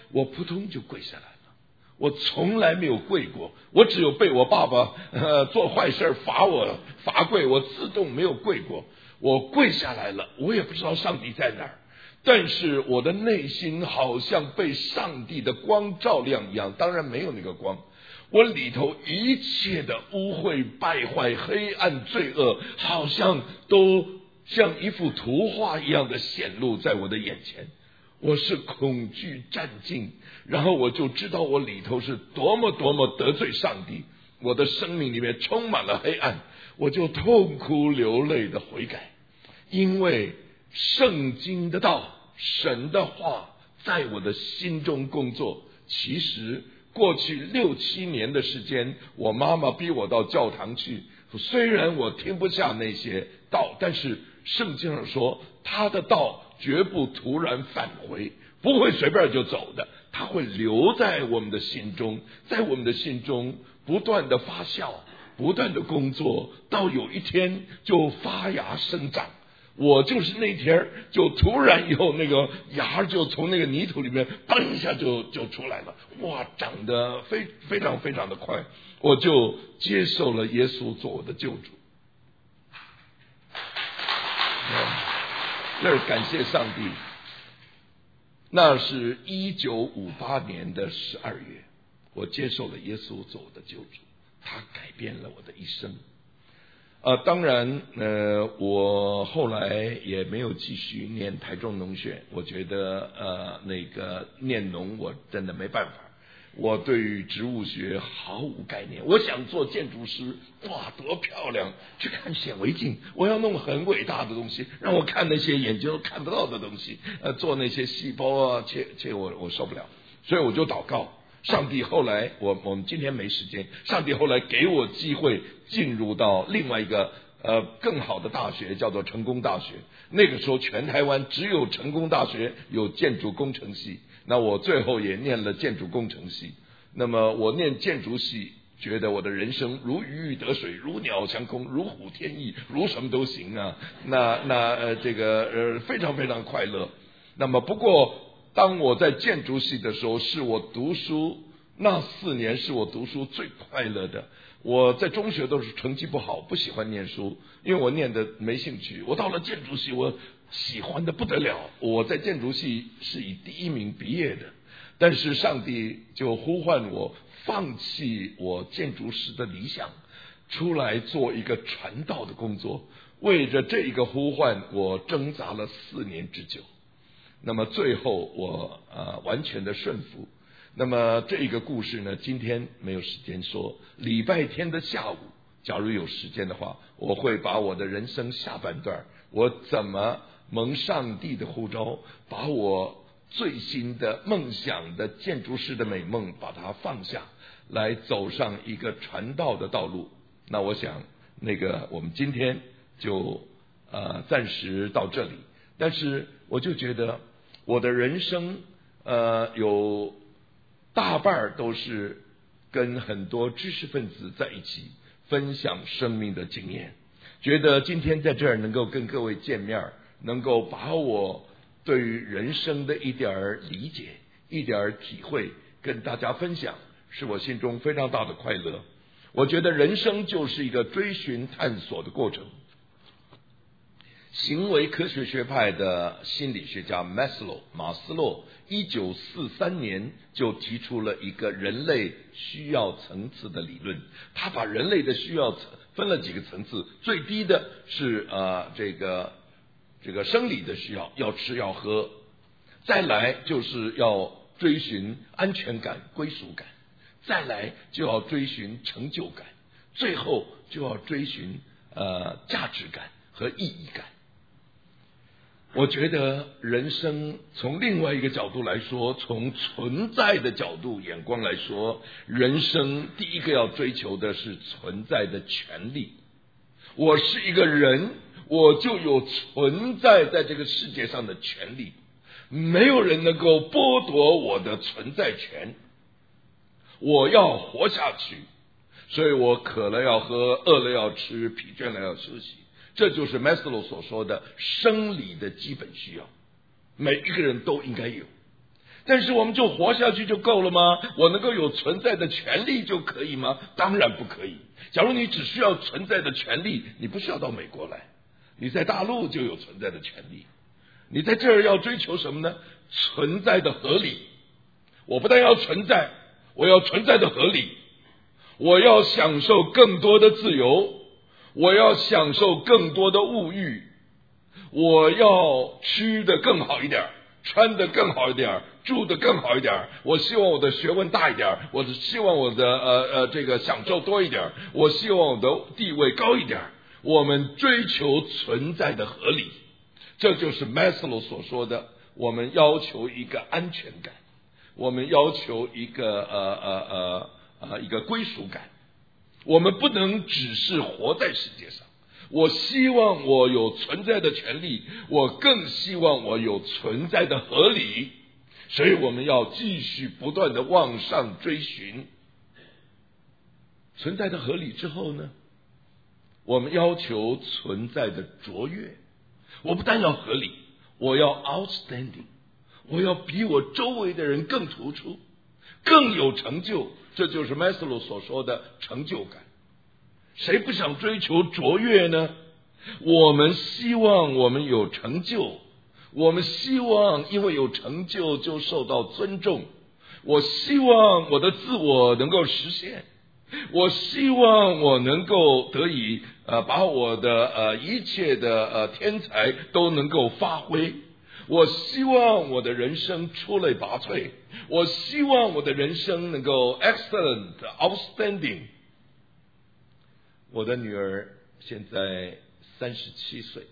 我扑通就跪下来了。我从来没有跪过，我只有被我爸爸做坏事罚跪，我自动没有跪过。我跪下来了，我也不知道上帝在哪儿，但是我的内心好像被上帝的光照亮一样，当然没有那个光，我里头一切的污秽败坏黑暗罪恶好像都像一幅图画一样的显露在我的眼前，我是恐惧战尽，然后我就知道我里头是多么得罪上帝，我的生命里面充满了黑暗，我就痛哭流泪的悔改，因为圣经的道，神的话在我的心中工作。其实过去6、7年的时间，我妈妈逼我到教堂去，虽然我听不下那些道，但是圣经上说他的道绝不突然返回，不会随便就走的，他会留在我们的心中，在我们的心中不断的发酵，不断的工作，到有一天就发芽生长。我就是那天就突然以后那个芽就从那个泥土里面嘣一下就出来了，哇，长得非常的快，我就接受了耶稣做我的救主。那是感谢上帝。那是1958年的12月，我接受了耶稣做我的救主，他改变了我的一生。当然我后来也没有继续念台中农学，我觉得那个念农我真的没办法，我对于植物学毫无概念。我想做建筑师，哇，多漂亮，去看显微镜，我要弄很伟大的东西，让我看那些眼睛都看不到的东西，做那些细胞啊，切我受不了，所以我就祷告。上帝后来我们今天没时间，上帝后来给我机会进入到另外一个更好的大学，叫做成功大学。那个时候全台湾只有成功大学有建筑工程系，那我最后也念了建筑工程系。那么我念建筑系，觉得我的人生如鱼得水，如鸟相空，如虎添翼，如什么都行啊。这个非常快乐。那么不过当我在建筑系的时候，是我读书那4年是我读书最快乐的。我在中学都是成绩不好，不喜欢念书，因为我念的没兴趣。我到了建筑系，我喜欢的不得了，我在建筑系是以第1名毕业的。但是上帝就呼唤我放弃我建筑师的理想，出来做一个传道的工作。为着这一个呼唤，我挣扎了4年之久。那么最后我完全的顺服。那么这一个故事呢，今天没有时间说，礼拜天的下午假如有时间的话，我会把我的人生下半段，我怎么蒙上帝的呼召，把我最新的梦想的建筑师的美梦把它放下来，走上一个传道的道路。那我想我们今天就暂时到这里。但是我就觉得我的人生有大半都是跟很多知识分子在一起分享生命的经验，觉得今天在这儿能够跟各位见面，能够把我对于人生的一点理解一点体会跟大家分享，是我心中非常大的快乐。我觉得人生就是一个追寻探索的过程。行为科学学派的心理学家马斯洛1943年就提出了一个人类需要层次的理论。他把人类的需要分了几个层次，最低的是这个生理的需要，要吃要喝，再来就是要追寻安全感归属感，再来就要追寻成就感，最后就要追寻价值感和意义感。我觉得人生从另外一个角度来说，从存在的角度眼光来说，人生第一个要追求的是存在的权利。我是一个人，我就有存在在这个世界上的权利，没有人能够剥夺我的存在权。我要活下去，所以我渴了要喝，饿了要吃，疲倦了要休息。这就是马斯洛所说的生理的基本需要，每一个人都应该有。 但是我们就活下去就够了吗？我能够有存在的权利就可以吗？当然不可以。假如你只需要存在的权利，你不需要到美国来，你在大陆就有存在的权利。你在这儿要追求什么呢？存在的合理。我不但要存在，我要存在的合理，我要享受更多的自由，我要享受更多的物欲，我要吃得更好一点，穿得更好一点，住得更好一点，我希望我的学问大一点，我希望我的这个享受多一点，我希望我的地位高一点。我们追求存在的合理，这就是马斯洛所说的，我们要求一个安全感，我们要求一个一个归属感。我们不能只是活在世界上，我希望我有存在的权利，我更希望我有存在的合理，所以我们要继续不断的往上追寻存在的合理。之后呢，我们要求存在的卓越。我不但要合理，我要 outstanding， 我要比我周围的人更突出，更有成就。这就是马斯洛所说的成就感。谁不想追求卓越呢？我们希望我们有成就，我们希望因为有成就就受到尊重，我希望我的自我能够实现，我希望我能够得以把我的一切的天才都能够发挥，我希望我的人生出类拔萃，我希望我的人生能够 excellent outstanding。 我的女儿现在37岁，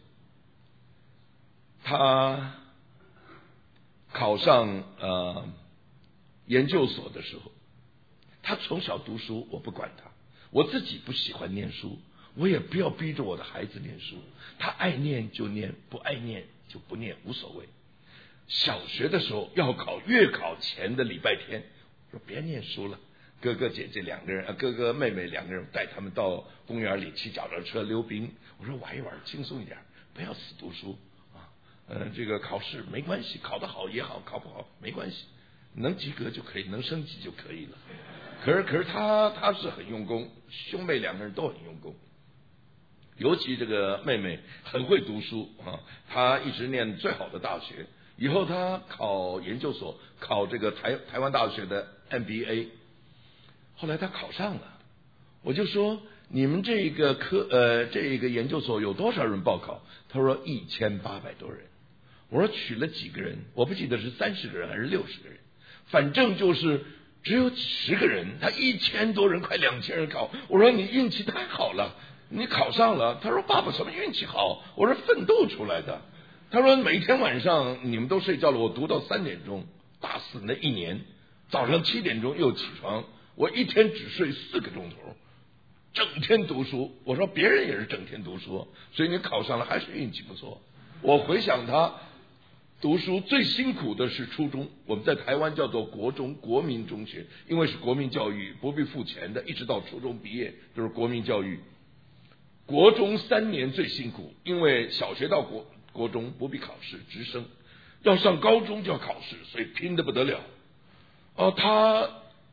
她考上研究所的时候，她从小读书我不管她，我自己不喜欢念书，我也不要逼着我的孩子念书，她爱念就念，不爱念就不念，无所谓。小学的时候要考月考前的礼拜天，我说别念书了，哥哥姐姐两个人，哥哥妹妹两个人带他们到公园里骑脚踏车溜冰。我说玩一玩，轻松一点，不要死读书啊。这个考试没关系，考得好也好，考不好没关系，能及格就可以，能升级就可以了。可是他是很用功，兄妹两个人都很用功。尤其这个妹妹很会读书啊，她一直念最好的大学，以后她考研究所，考这个台湾大学的 MBA。后来他考上了，我就说你们这个这个研究所有多少人报考？他说1800多人。我说取了几个人？我不记得是30个人还是60个人，反正就是只有几十个人。他1000多人，快2000人考。我说你运气太好了，你考上了。他说爸爸什么运气好？我说奋斗出来的。他说每天晚上你们都睡觉了，我读到3点钟，大4那一年，早上7点钟又起床。我一天只睡4个钟头，整天读书。我说别人也是整天读书，所以你考上了还是运气不错。我回想他读书最辛苦的是初中，我们在台湾叫做国中，国民中学，因为是国民教育，不必付钱的，一直到初中毕业都是国民教育。国中3年最辛苦，因为小学到国中不必考试，直升，要上高中就要考试，所以拼得不得了。他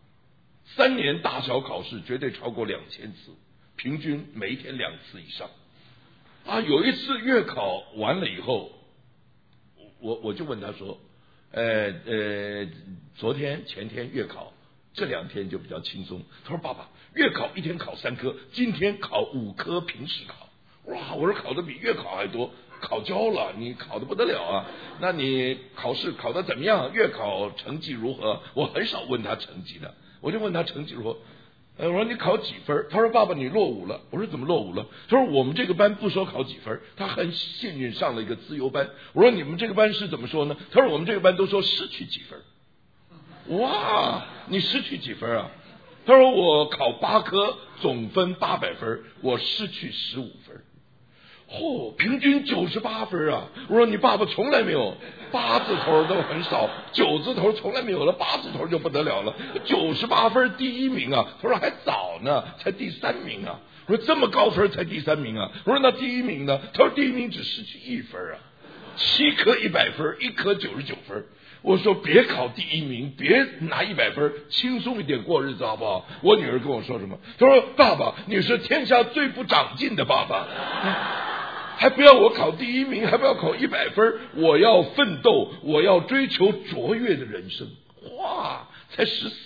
3年大小考试绝对超过2000次，平均每一天2次以上。有一次月考完了以后，我就问他说，昨天前天月考，这2天就比较轻松。他说爸爸，月考一天考3科，今天考5科平时考。哇，我说考的比月考还多，考焦了，你考得不得了啊？那你考试考得怎么样？月考成绩如何？我很少问他成绩的，我就问他成绩如何。我说你考几分？他说爸爸你落伍了。我说怎么落伍了？他说我们这个班不说考几分，他很幸运上了一个自由班。我说你们这个班是怎么说呢？他说我们这个班都说失去几分。哇，你失去几分啊？他说我考8科总分800分，我失去15分。平均98分啊！我说你爸爸从来没有8字头都很少，9字头从来没有了，8字头就不得了了。98分第1名啊！他说还早呢，才第3名啊！我说这么高分才第3名啊！我说那第1名呢？他说第1名只失去1分啊，7科100分，1科99分。 我说别考第1名，别拿100分，轻松一点过日子好不好？我女儿跟我说什么？她说爸爸，你是天下最不长进的爸爸，还不要我考第1名，还不要考100分，我要奋斗，我要追求卓越的人生。哇，才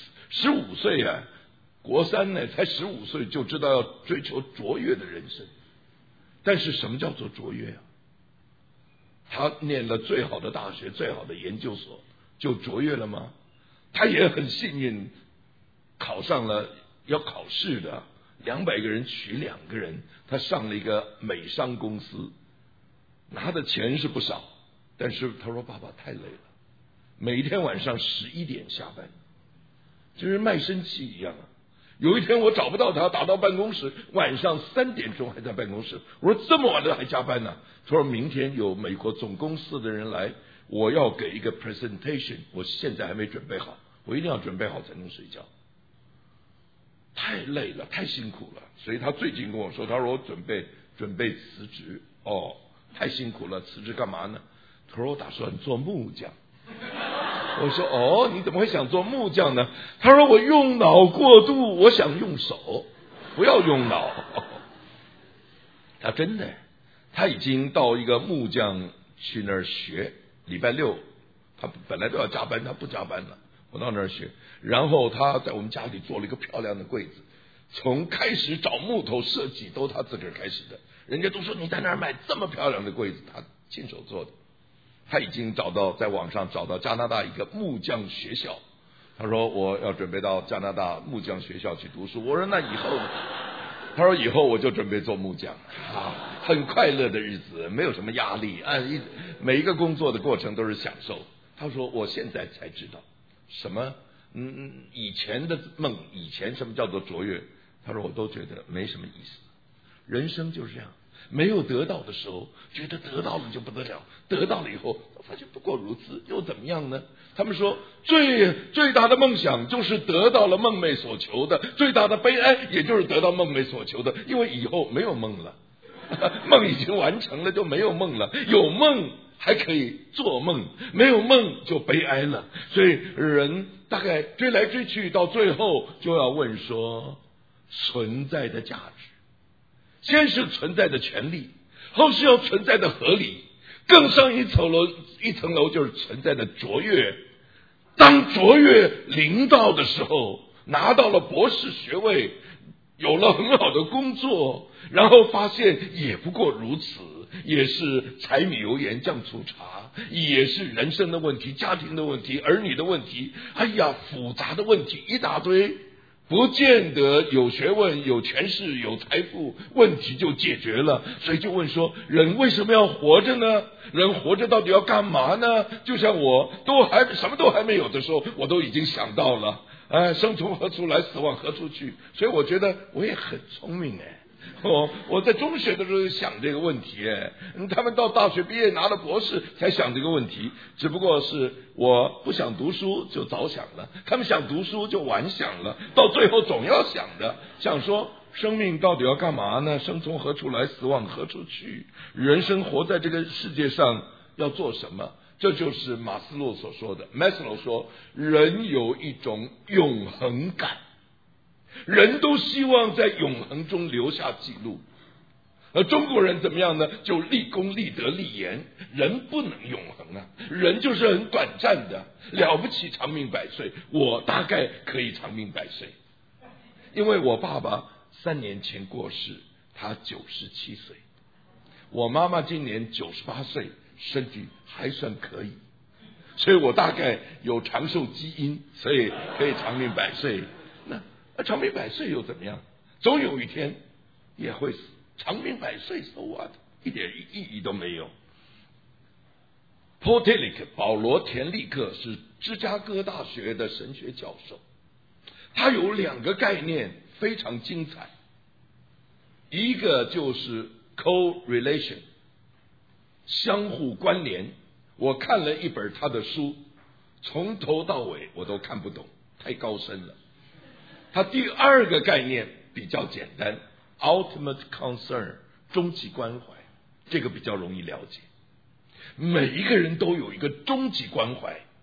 15岁啊，国3呢，才15岁就知道要追求卓越的人生。但是什么叫做卓越啊？他念了最好的大学，最好的研究所，就卓越了吗？他也很幸运考上了要考试的，200个人取2个人，他上了一个美商公司，拿的钱是不少，但是他说爸爸太累了，每天晚上11点下班，就是卖身契一样啊。有一天我找不到他，打到办公室，晚上3点钟还在办公室。我说这么晚了还加班呢？他说明天有美国总公司的人来，我要给一个 presentation， 我现在还没准备好，我一定要准备好才能睡觉。太累了，太辛苦了，所以他最近跟我说，他说我准备辞职。哦，太辛苦了，辞职干嘛呢？他说我打算做木匠。我说哦，你怎么会想做木匠呢？他说我用脑过度，我想用手，不要用脑。他真的，他已经到一个木匠去那儿学，礼拜6他本来都要加班，他不加班了，我到那儿学。然后他在我们家里做了一个漂亮的柜子，从开始找木头设计都他自个儿开始的。人家都说你在那儿买这么漂亮的柜子，他亲手做的。他已经在网上找到加拿大一个木匠学校，他说我要准备到加拿大木匠学校去读书。我说那以后呢？他说以后我就准备做木匠啊，很快乐的日子，没有什么压力啊，每一个工作的过程都是享受。他说我现在才知道什么以前的梦，以前什么叫做卓越，他说我都觉得没什么意思。人生就是这样，没有得到的时候觉得得到了就不得了，得到了以后发现不过如此，又怎么样呢？他们说最大的梦想就是得到了梦寐所求的，最大的悲哀也就是得到梦寐所求的，因为以后没有梦了，梦已经完成了就没有梦了，有梦还可以做梦，没有梦就悲哀了。所以人大概追来追去，到最后就要问说存在的价值，先是存在的权利，后是要存在的合理，更上一层楼就是存在的卓越。当卓越临到的时候，拿到了博士学位，有了很好的工作，然后发现也不过如此，也是柴米油盐酱醋茶，也是人生的问题，家庭的问题，儿女的问题，哎呀，复杂的问题一大堆，不见得有学问、有权势、有财富，问题就解决了。所以就问说，人为什么要活着呢？人活着到底要干嘛呢？就像我什么都还没有的时候，我都已经想到了，生从何处来，死往何处去。所以我觉得我也很聪明我在中学的时候想这个问题他们到大学毕业拿了博士才想这个问题，只不过是我不想读书就早想了，他们想读书就晚想了，到最后总要想的，想说生命到底要干嘛呢？生从何处来，死往何处去？人生活在这个世界上要做什么？这就是马斯洛所说的。马斯洛说，人有一种永恒感，人都希望在永恒中留下记录。而中国人怎么样呢？就立功、立德、立言。人不能永恒啊，人就是很短暂的，了不起长命百岁，我大概可以长命百岁。因为我爸爸3年前过世，他97岁，我妈妈今年98岁，身体还算可以，所以我大概有长寿基因，所以可以长命百岁。那长命百岁又怎么样？总有一天也会死，长命百岁 so what？ 一点意义都没有。Paul Tillich 保罗田利克是芝加哥大学的神学教授，他有2个概念非常精彩，一个就是 correlation， 相互关联。我看了一本他的书，从头到尾我都看不懂，太高深了。他第2个概念比较简单， ultimate concern， 终极关怀，这个比较容易了解。每一个人都有一个终极关怀，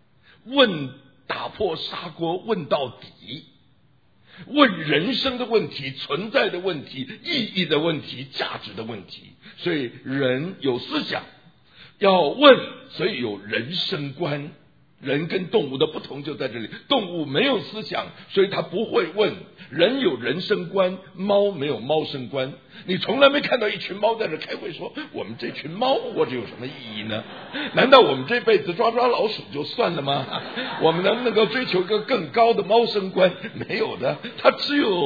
打破砂锅问到底，问人生的问题、存在的问题、意义的问题、价值的问题。所以人有思想，要问，所以有人生观。人跟动物的不同就在这里，动物没有思想，所以它不会问；人有人生观，猫没有猫生观。你从来没看到一群猫在这开会说，我们这群猫活着有什么意义呢？难道我们这辈子抓老鼠就算了吗？我们能不能够追求一个更高的猫生观？没有的，它只有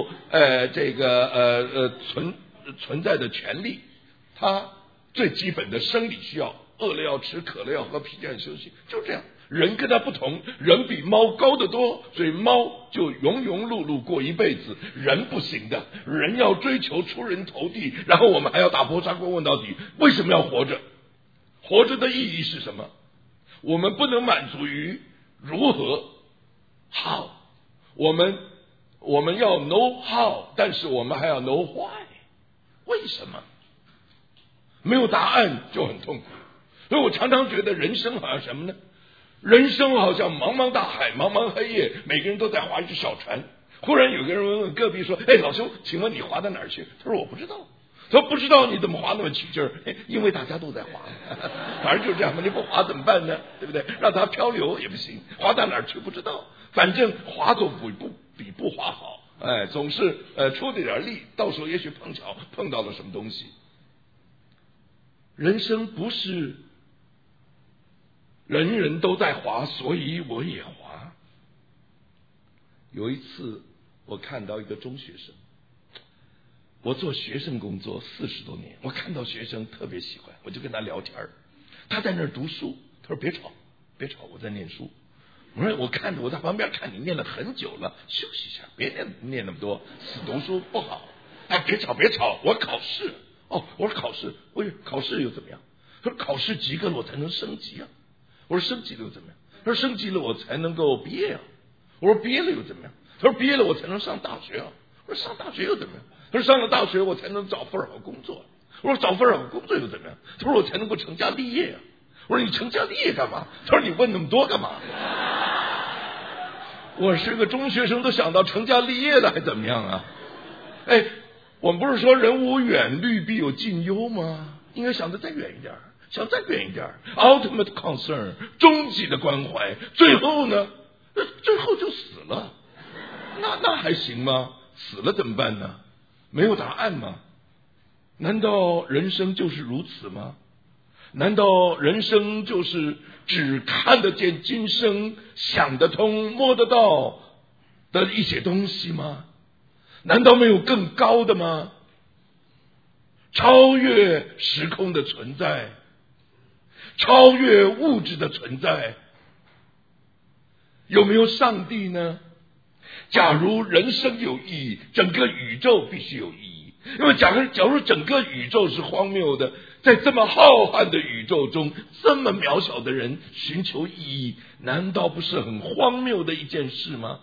存在的权利，它最基本的生理需要，饿了要吃，渴了要喝，疲倦休息，就这样。人跟他不同，人比猫高得多，所以猫就庸庸碌碌过一辈子，人不行的，人要追求出人头地，然后我们还要打破砂锅问到底，为什么要活着？活着的意义是什么？我们不能满足于如何 how， 我们要 know how， 但是我们还要 know why， 为什么？没有答案就很痛苦。所以我常常觉得人生好像什么呢？人生好像茫茫大海，茫茫黑夜，每个人都在划一只小船。忽然有个人问隔壁说，老兄，请问你划到哪儿去？他说我不知道。他说不知道你怎么划那么起劲儿？因为大家都在划，反正就是这样嘛，你不划怎么办呢？对不对？让它漂流也不行，划到哪儿去不知道，反正划总比不划好。总是出了点力，到时候也许碰巧碰到了什么东西。人生不是人人都在滑，所以我也滑。有一次我看到一个中学生，我做学生工作40多年，我看到学生特别喜欢，我就跟他聊天。他在那儿读书，他说别吵，我在念书。我说我看着，我在旁边看你念了很久了，休息一下，别念那么多，死读书不好。别吵，我考试。我说考试，考试又怎么样？他说考试及格了我才能升级啊。我说升级了又怎么样？他说升级了我才能够毕业啊。我说毕业了又怎么样？他说毕业了我才能上大学啊。我说上大学又怎么样？他说上了大学我才能找份好工作。我说找份好工作又怎么样？他说我才能够成家立业啊。我说你成家立业干嘛？他说你问那么多干嘛？我是个中学生都想到成家立业了还怎么样啊？我们不是说人无远虑必有近忧吗？应该想得再远一点，想再远一点 ，ultimate concern， 终极的关怀。最后呢？最后就死了，那还行吗？死了怎么办呢？没有答案吗？难道人生就是如此吗？难道人生就是只看得见今生，想得通，摸得到的一些东西吗？难道没有更高的吗？超越时空的存在，超越物质的存在，有没有上帝呢？假如人生有意义，整个宇宙必须有意义。因为假如整个宇宙是荒谬的，在这么浩瀚的宇宙中，这么渺小的人寻求意义，难道不是很荒谬的一件事吗？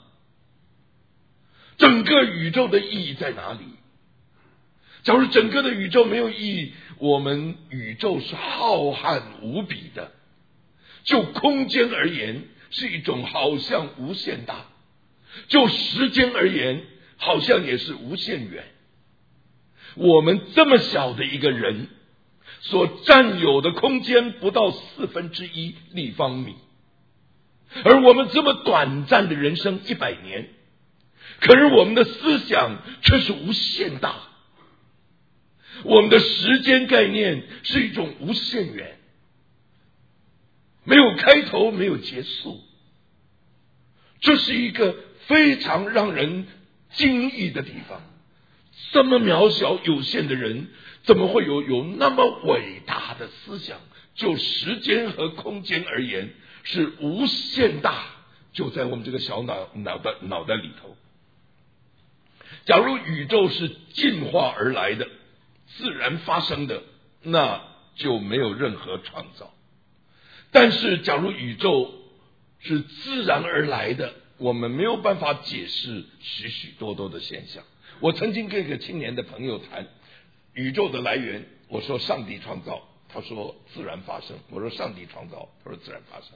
整个宇宙的意义在哪里？假如整个的宇宙没有意义，我们宇宙是浩瀚无比的，就空间而言是一种好像无限大，就时间而言好像也是无限远。我们这么小的一个人所占有的空间不到1/4立方米，而我们这么短暂的人生100年，可是我们的思想却是无限大，我们的时间概念是一种无限远，没有开头，没有结束。这是一个非常让人惊异的地方。这么渺小有限的人，怎么会有那么伟大的思想？就时间和空间而言，是无限大，就在我们这个小脑袋里头。假如宇宙是进化而来的，自然发生的，那就没有任何创造。但是假如宇宙是自然而来的，我们没有办法解释许许多多的现象。我曾经跟一个青年的朋友谈宇宙的来源，我说上帝创造，他说自然发生。我说上帝创造，他说自然发生。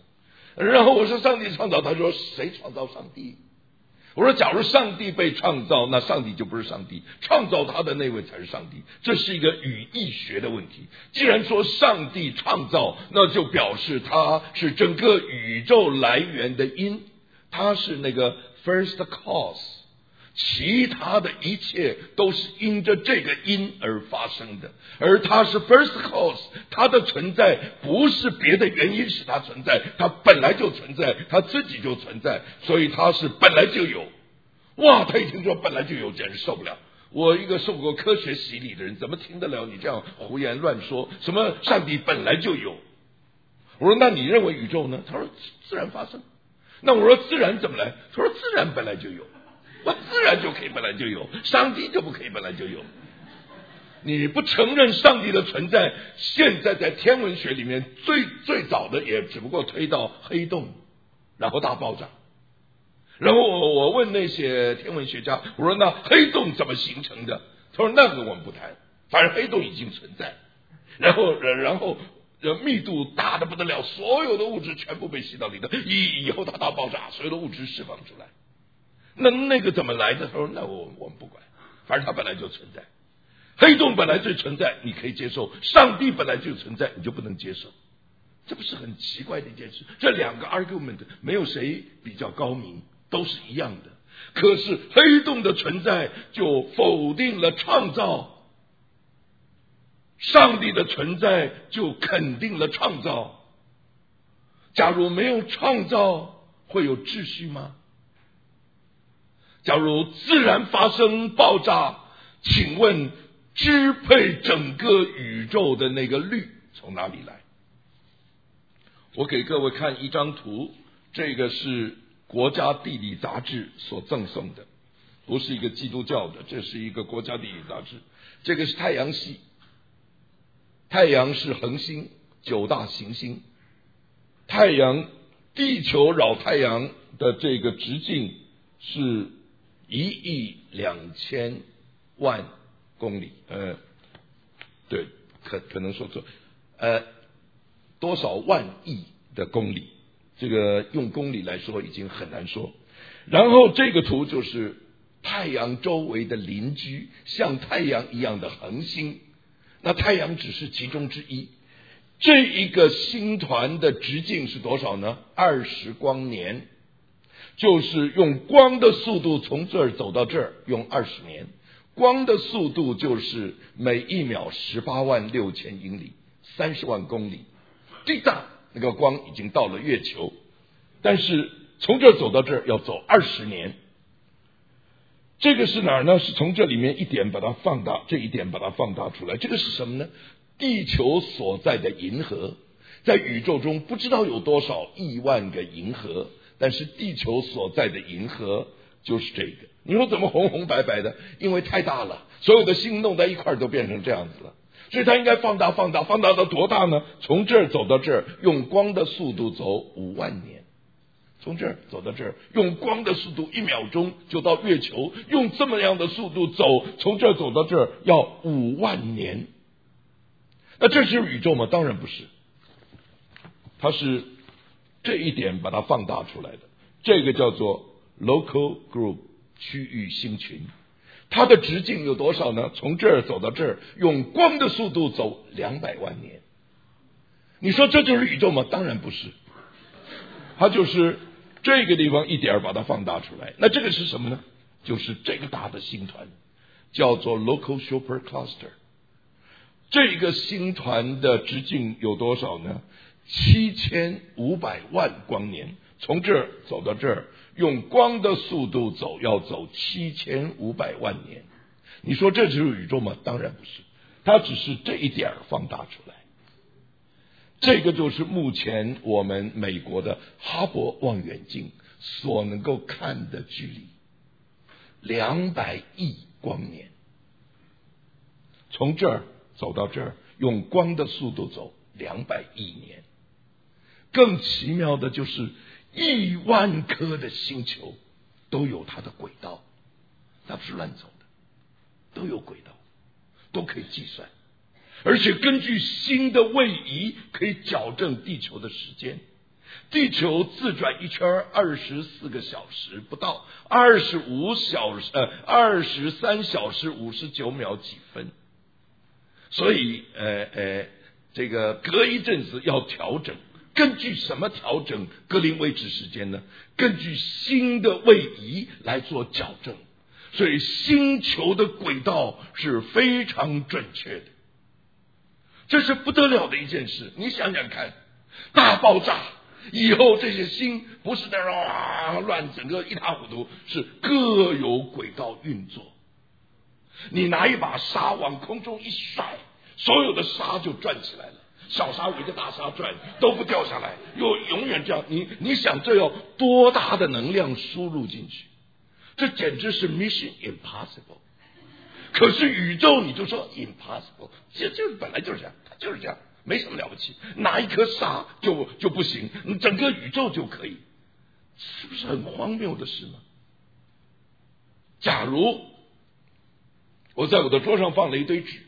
然后我说上帝创造，他说谁创造上帝？我说假如上帝被创造，那上帝就不是上帝，创造他的那位才是上帝。这是一个语义学的问题。既然说上帝创造，那就表示他是整个宇宙来源的因，他是那个 first cause， 其他的一切都是因着这个因而发生的，而它是 first cause， 它的存在不是别的原因使它存在，它本来就存在，它自己就存在，所以它是本来就有。哇，他一听说本来就有，简直受不了。我一个受过科学洗礼的人，怎么听得了你这样胡言乱说？什么上帝本来就有？我说那你认为宇宙呢？他说自然发生。那我说自然怎么来？他说自然本来就有。我自然就可以本来就有，上帝就不可以本来就有。你不承认上帝的存在，现在在天文学里面最早的也只不过推到黑洞，然后大爆炸。然后我问那些天文学家，我说那黑洞怎么形成的？他说那个我们不谈，反正黑洞已经存在。然后密度大的不得了，所有的物质全部被吸到里头，以后它大爆炸，所有的物质释放出来。那个怎么来的？他说那我们不管，反正它本来就存在。黑洞本来就存在，你可以接受；上帝本来就存在，你就不能接受。这不是很奇怪的一件事？这两个 argument 没有谁比较高明，都是一样的。可是黑洞的存在就否定了创造，上帝的存在就肯定了创造。假如没有创造，会有秩序吗？假如自然发生爆炸，请问支配整个宇宙的那个律从哪里来？我给各位看一张图，这个是国家地理杂志所赠送的，不是一个基督教的，这是一个国家地理杂志。这个是太阳系，太阳是恒星，9大行星，太阳地球绕太阳的这个直径是1.2亿公里，对，可能说错，多少万亿的公里，这个用公里来说已经很难说。然后这个图就是太阳周围的邻居，像太阳一样的恒星，那太阳只是其中之一。这一个星团的直径是多少呢？20光年，就是用光的速度从这儿走到这儿用20年。光的速度就是每1秒186000英里，30万公里。滴答，那个光已经到了月球，但是从这儿走到这儿要走20年。这个是哪儿呢？是从这里面一点把它放大，这一点把它放大出来。这个是什么呢？地球所在的银河，在宇宙中不知道有多少亿万个银河，但是地球所在的银河就是这个。你说怎么红红白白的？因为太大了，所有的星弄在一块都变成这样子了，所以它应该放大到多大呢？从这儿走到这儿，用光的速度走5万年。从这儿走到这儿，用光的速度1秒钟就到月球，用这么样的速度走，从这儿走到这儿要5万年。那这是宇宙吗？当然不是，它是这一点把它放大出来的。这个叫做 local group， 区域星群。它的直径有多少呢？从这儿走到这儿，用光的速度走200万年。你说这就是宇宙吗？当然不是，它就是这个地方一点把它放大出来。那这个是什么呢？就是这个大的星团，叫做 local supercluster。这个星团的直径有多少呢？7500万光年，从这儿走到这儿，用光的速度走要走7500万年。你说这就是宇宙吗？当然不是，它只是这一点放大出来。这个就是目前我们美国的哈勃望远镜所能够看的距离，200亿光年。从这儿走到这儿，用光的速度走200亿年。更奇妙的就是1万颗的星球都有它的轨道，它不是乱走的，都有轨道，都可以计算，而且根据星的位移可以矫正地球的时间。 地球自转一圈24个小时不到，23小时59秒几分。所以这个隔一阵子要调整，根据什么调整格林威治时间呢？根据新的位移来做矫正。所以星球的轨道是非常准确的，这是不得了的一件事。你想想看，大爆炸以后，这些星不是在乱，整个一塌糊涂，是各有轨道运作。你拿一把沙往空中一甩，所有的沙就转起来了，小沙围着大沙转，都不掉下来，又永远这样。你想这要多大的能量输入进去？这简直是 mission impossible。可是宇宙你就说 impossible， 这本来就是这样，它就是这样，没什么了不起。拿一颗沙就不行，整个宇宙就可以，是不是很荒谬的事呢？假如我在我的桌上放了一堆纸，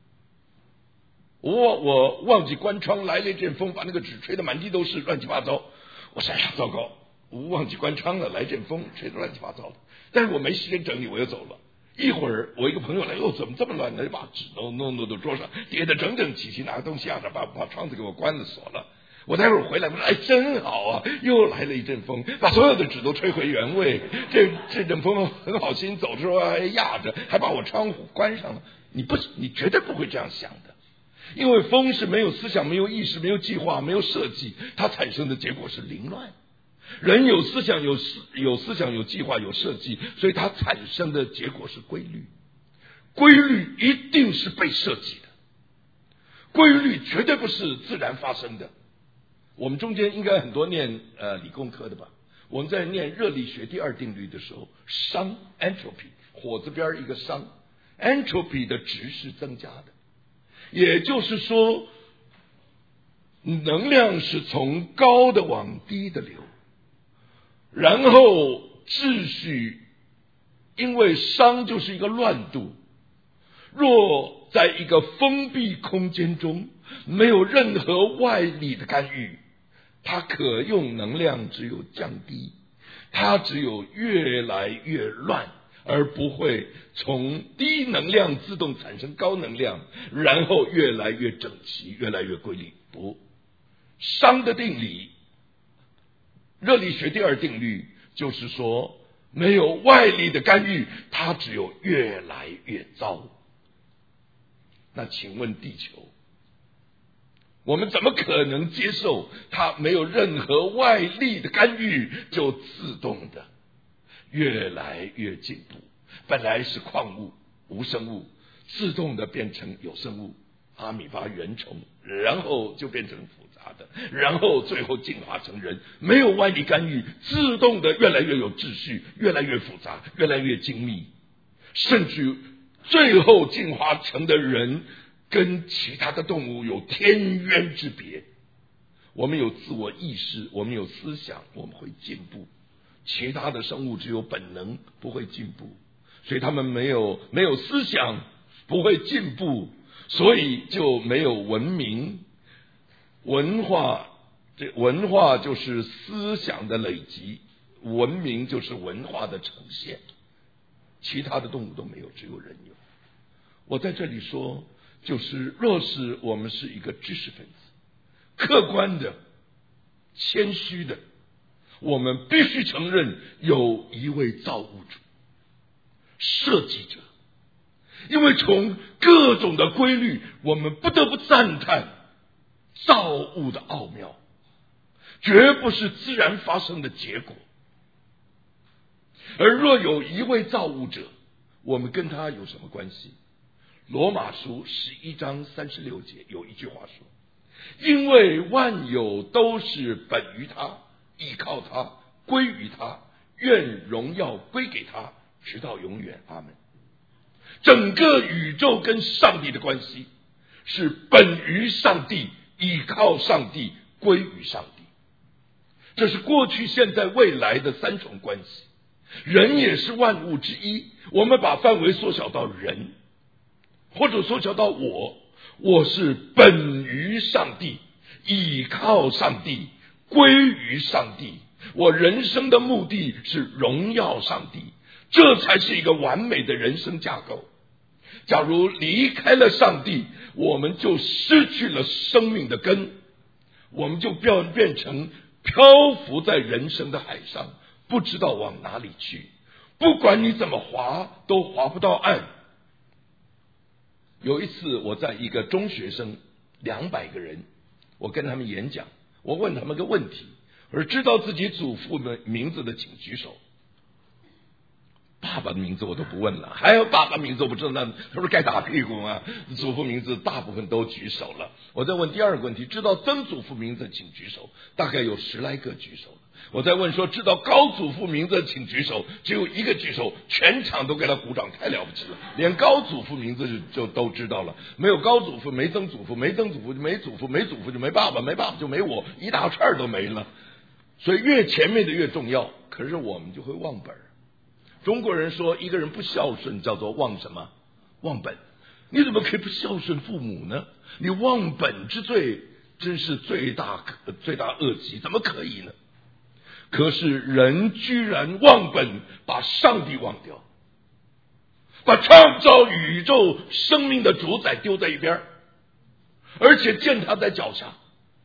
我忘记关窗，来了一阵风，把那个纸吹得满地都是，乱七八糟。我想呀，糟糕，我忘记关窗了，来阵风吹得乱七八糟的。但是我没时间整理，我又走了。一会儿我一个朋友来，怎么这么乱呢？就把纸都弄到桌上，叠得整整齐齐，拿个东西压着，把窗子给我关了锁了。我待会儿回来，我说真好啊，又来了一阵风，把所有的纸都吹回原位。这阵风很好心，走的时候还压着，还把我窗户关上了。你绝对不会这样想的，因为风是没有思想、没有意识、没有计划、没有设计，它产生的结果是凌乱。人有思想、有思想、有计划、有设计，所以它产生的结果是规律。规律一定是被设计的，规律绝对不是自然发生的。我们中间应该很多念理工科的吧？我们在念热力学第二定律的时候，熵 entropy 火字边一个熵 entropy 的值是增加的，也就是说，能量是从高的往低的流。然后秩序，因为熵就是一个乱度，若在一个封闭空间中没有任何外力的干预，它可用能量只有降低，它只有越来越乱，而不会从低能量自动产生高能量，然后越来越整齐，越来越规律。不，熵的定理，热力学第二定律就是说，没有外力的干预，它只有越来越糟。那请问地球，我们怎么可能接受它没有任何外力的干预就自动的越来越进步？本来是矿物、无生物，自动的变成有生物，阿米巴、原虫，然后就变成复杂的，然后最后进化成人，没有外力干预，自动的越来越有秩序，越来越复杂，越来越精密，甚至最后进化成的人跟其他的动物有天渊之别。我们有自我意识，我们有思想，我们会进步。其他的生物只有本能，不会进步，所以他们没有思想，不会进步，所以就没有文明。文化就是思想的累积，文明就是文化的呈现。其他的动物都没有，只有人有。我在这里说，就是若是我们是一个知识分子，客观的、谦虚的，我们必须承认有一位造物主、设计者。因为从各种的规律，我们不得不赞叹造物的奥妙，绝不是自然发生的结果。而若有一位造物者，我们跟他有什么关系？罗马书11章36节有一句话说，因为万有都是本于他，依靠他，归于他，愿荣耀归给他，直到永远。阿们。整个宇宙跟上帝的关系是本于上帝，依靠上帝，归于上帝。这是过去、现在、未来的三重关系。人也是万物之一，我们把范围缩小到人，或者缩小到我是本于上帝，依靠上帝， 归于上帝，我人生的目的是荣耀上帝，这才是一个完美的人生架构。假如离开了上帝，我们就失去了生命的根，我们就变成漂浮在人生的海上，不知道往哪里去，不管你怎么划都划不到岸。有一次我在一个中学生200个人，我跟他们演讲，我问他们个问题，我说知道自己祖父的名字的请举手。爸爸的名字我都不问了，还有爸爸名字我不知道，那他说该打屁股啊。祖父名字大部分都举手了。我再问第二个问题，知道曾祖父名字请举手，大概有10来个举手了。我再问说知道高祖父名字请举手，只有1个举手，全场都给他鼓掌，太了不起了，连高祖父名字就都知道了。没有高祖父没曾祖父，没曾祖父就没祖父，没祖父就没爸爸，没爸爸就没我，一大串都没了。所以越前面的越重要，可是我们就会忘本。中国人说一个人不孝顺叫做忘什么？忘本。你怎么可以不孝顺父母呢？你忘本之罪真是罪大恶极，怎么可以呢？可是人居然忘本，把上帝忘掉，把创造宇宙生命的主宰丢在一边，而且践踏在脚下。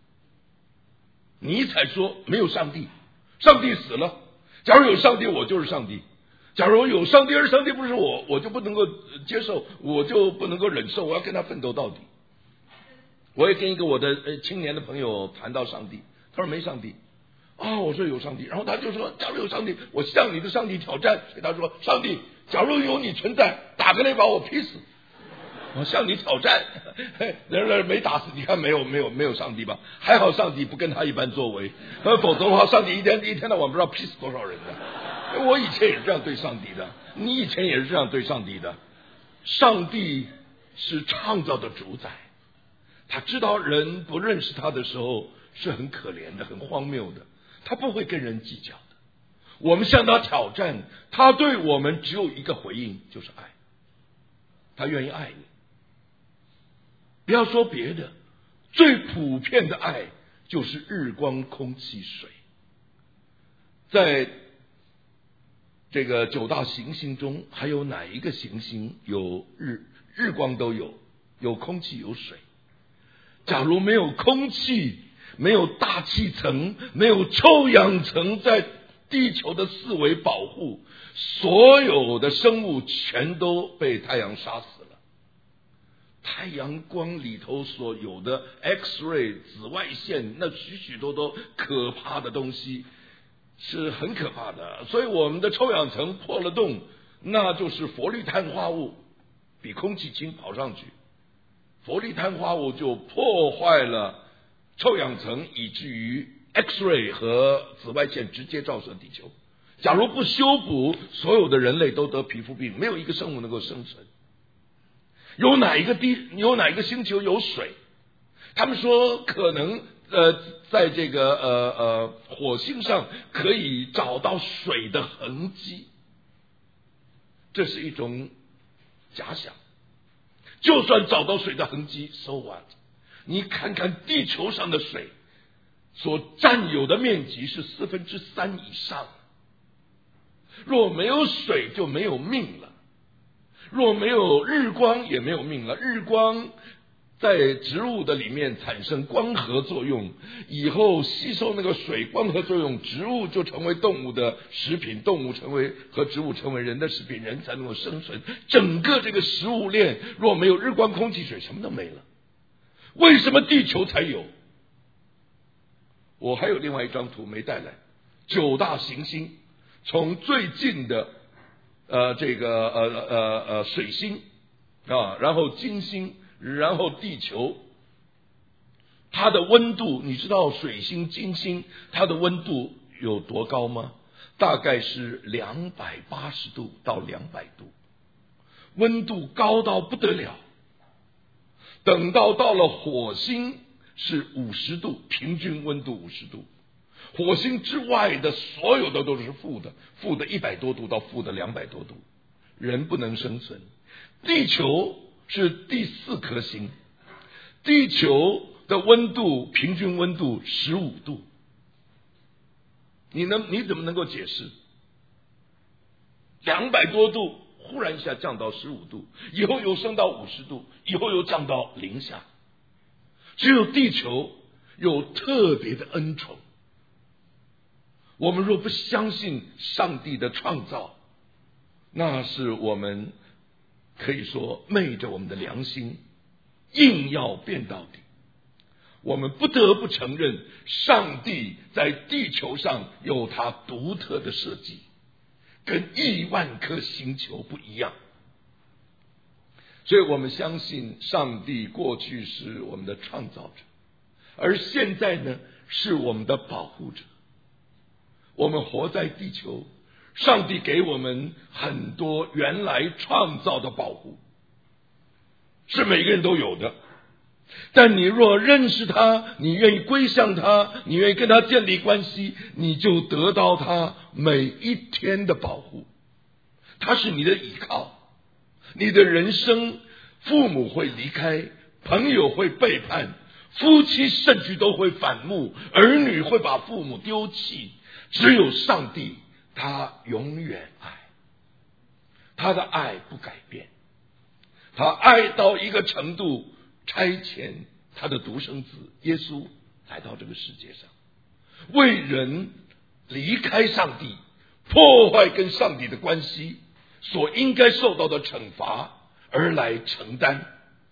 尼采说没有上帝，上帝死了，假如有上帝我就是上帝，假如有上帝而上帝不是我，我就不能够接受，我就不能够忍受，我要跟他奋斗到底。我也跟一个我的青年的朋友谈到上帝，他说没上帝啊，我说有上帝，然后他就说假如有上帝，我向你的上帝挑战。所以他说上帝，假如有你存在，打个雷把我劈死，我向你挑战。人没打死，你看没有上帝吧？还好上帝不跟他一般作为，否则的话上帝一天到晚不知道劈死多少人呢。我以前也是这样对上帝的，你以前也是这样对上帝的。上帝是创造的主宰，他知道人不认识他的时候是很可怜的，很荒谬的，他不会跟人计较的。我们向他挑战，他对我们只有一个回应，就是爱，他愿意爱你。不要说别的，最普遍的爱就是日光空气水。在这个9大行星中，还有哪一个行星有日光都有空气有水？假如没有空气，没有大气层，没有臭氧层在地球的四围保护，所有的生物全都被太阳杀死了。太阳光里头所有的 X-ray 紫外线，那许许多多可怕的东西，是很可怕的。所以我们的臭氧层破了洞，那就是氟氯碳化物比空气轻跑上去，氟氯碳化物就破坏了臭氧层，以至于 X-ray 和紫外线直接照射地球。假如不修补，所有的人类都得皮肤病，没有一个生物能够生存。有哪一个星球有水？他们说可能在这个火星上可以找到水的痕迹，这是一种假想。就算找到水的痕迹 ，so what？ 你看看地球上的水所占有的面积是3/4以上。若没有水就没有命了，若没有日光也没有命了。日光在植物的里面产生光合作用，以后吸收那个水，光合作用，植物就成为动物的食品，动物和植物成为人的食品，人才能够生存。整个这个食物链若没有日光空气水，什么都没了。为什么地球才有？我还有另外一张图没带来，9大行星，从最近的水星啊，然后金星，然后地球，它的温度，你知道水星、金星它的温度有多高吗？大概是280度到200度，温度高到不得了。等到了火星是50度，平均温度50度。火星之外的所有的都是负的100多度到负的200多度，人不能生存。地球是第4颗星，地球的温度平均温度15度， 你怎么能够解释200多度忽然一下降到15度，以后又升到50度，以后又降到0下？只有地球有特别的恩宠。我们若不相信上帝的创造，那是我们可以说昧着我们的良心，硬要变到底。我们不得不承认，上帝在地球上有他独特的设计，跟亿万颗星球不一样。所以我们相信上帝过去是我们的创造者，而现在呢是我们的保护者。我们活在地球，上帝给我们很多原来创造的保护，是每个人都有的。但你若认识他，你愿意归向他，你愿意跟他建立关系，你就得到他每一天的保护。他是你的依靠。你的人生，父母会离开，朋友会背叛，夫妻甚至都会反目，儿女会把父母丢弃，只有上帝，他永远爱，他的爱不改变，他爱到一个程度，差遣他的独生子耶稣来到这个世界上，为人离开上帝，破坏跟上帝的关系所应该受到的惩罚而来承担。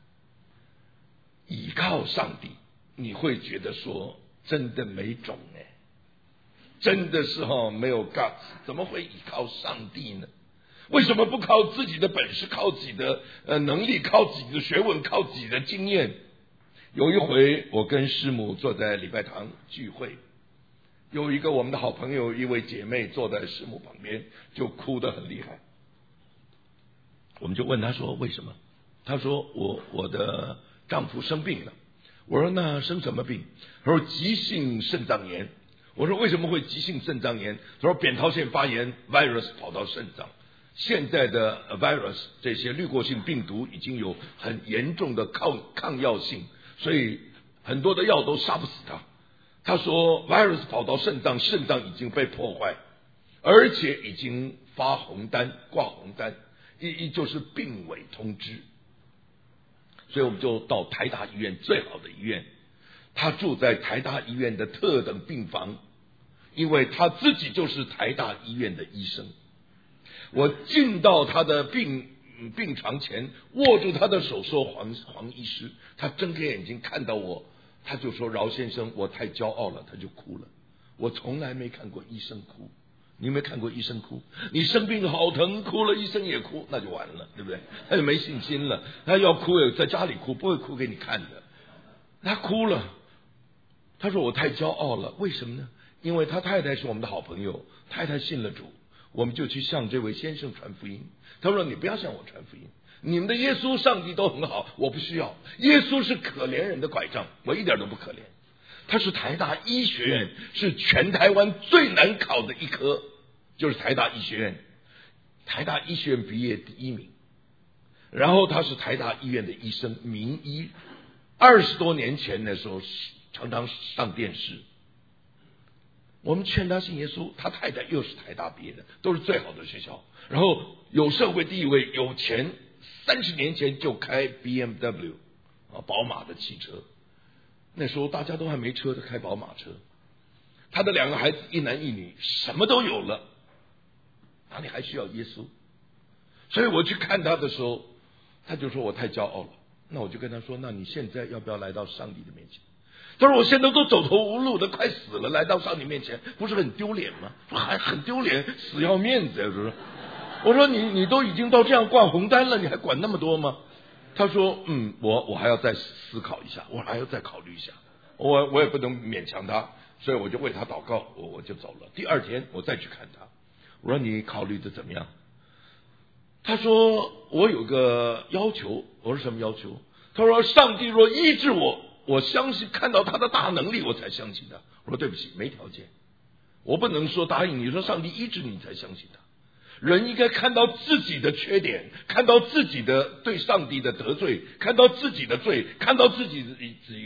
倚靠上帝，你会觉得说真的没种真的是没有 guts， 怎么会倚靠上帝呢？为什么不靠自己的本事，靠自己的能力，靠自己的学问，靠自己的经验？有一回我跟师母坐在礼拜堂聚会，有一个我们的好朋友，一位姐妹坐在师母旁边，就哭得很厉害。我们就问她说为什么？她说我的丈夫生病了。我说那生什么病？她说急性肾脏炎。我说为什么会急性肾脏炎？她说扁桃腺发炎 virus 跑到肾脏，现在的 virus 这些滤过性病毒已经有很严重的抗药性，所以很多的药都杀不死它。他说 virus 跑到肾脏，肾脏已经被破坏，而且已经发红单挂红单，就是病危通知。所以我们就到台大医院，最好的医院，他住在台大医院的特等病房，因为他自己就是台大医院的医生。我进到他的病床前，握住他的手说黄医师。他睁开眼睛看到我，他就说饶先生，我太骄傲了，他就哭了。我从来没看过医生哭，你有没有看过医生哭？你生病好疼，哭了医生也哭，那就完了，对不对？他就没信心了，他要哭也在家里哭，不会哭给你看的。他哭了，他说我太骄傲了，为什么呢？因为他太太是我们的好朋友，太太信了主，我们就去向这位先生传福音。他说你不要向我传福音，你们的耶稣上帝都很好，我不需要。耶稣是可怜人的拐杖，我一点都不可怜。他是台大医学院，是全台湾最难考的一科，就是台大医学院。台大医学院毕业第1名，然后他是台大医院的医生，名医。20多年前的时候常常上电视。我们劝他信耶稣，他太太又是台大毕业的，都是最好的学校，然后有社会地位，有钱，30年前就开 BMW 宝马的汽车，那时候大家都还没车，就开宝马车。他的2个孩子一男一女，什么都有了，哪里还需要耶稣？所以我去看他的时候，他就说我太骄傲了。那我就跟他说，那你现在要不要来到上帝的面前？他说我现在都走投无路的，快死了，来到上帝面前不是很丢脸吗？说还很丢脸，死要面子。我说你都已经到这样挂红单了，你还管那么多吗？他说我还要再思考一下，我还要再考虑一下，我也不能勉强他，所以我就为他祷告，我就走了。第2天我再去看他，我说你考虑的怎么样？他说我有个要求。我说什么要求？他说上帝若医治我相信，看到他的大能力我才相信他。我说对不起，没条件，我不能说答应你说上帝医治你才相信他。人应该看到自己的缺点，看到自己的对上帝的得罪，看到自己的罪，看到自己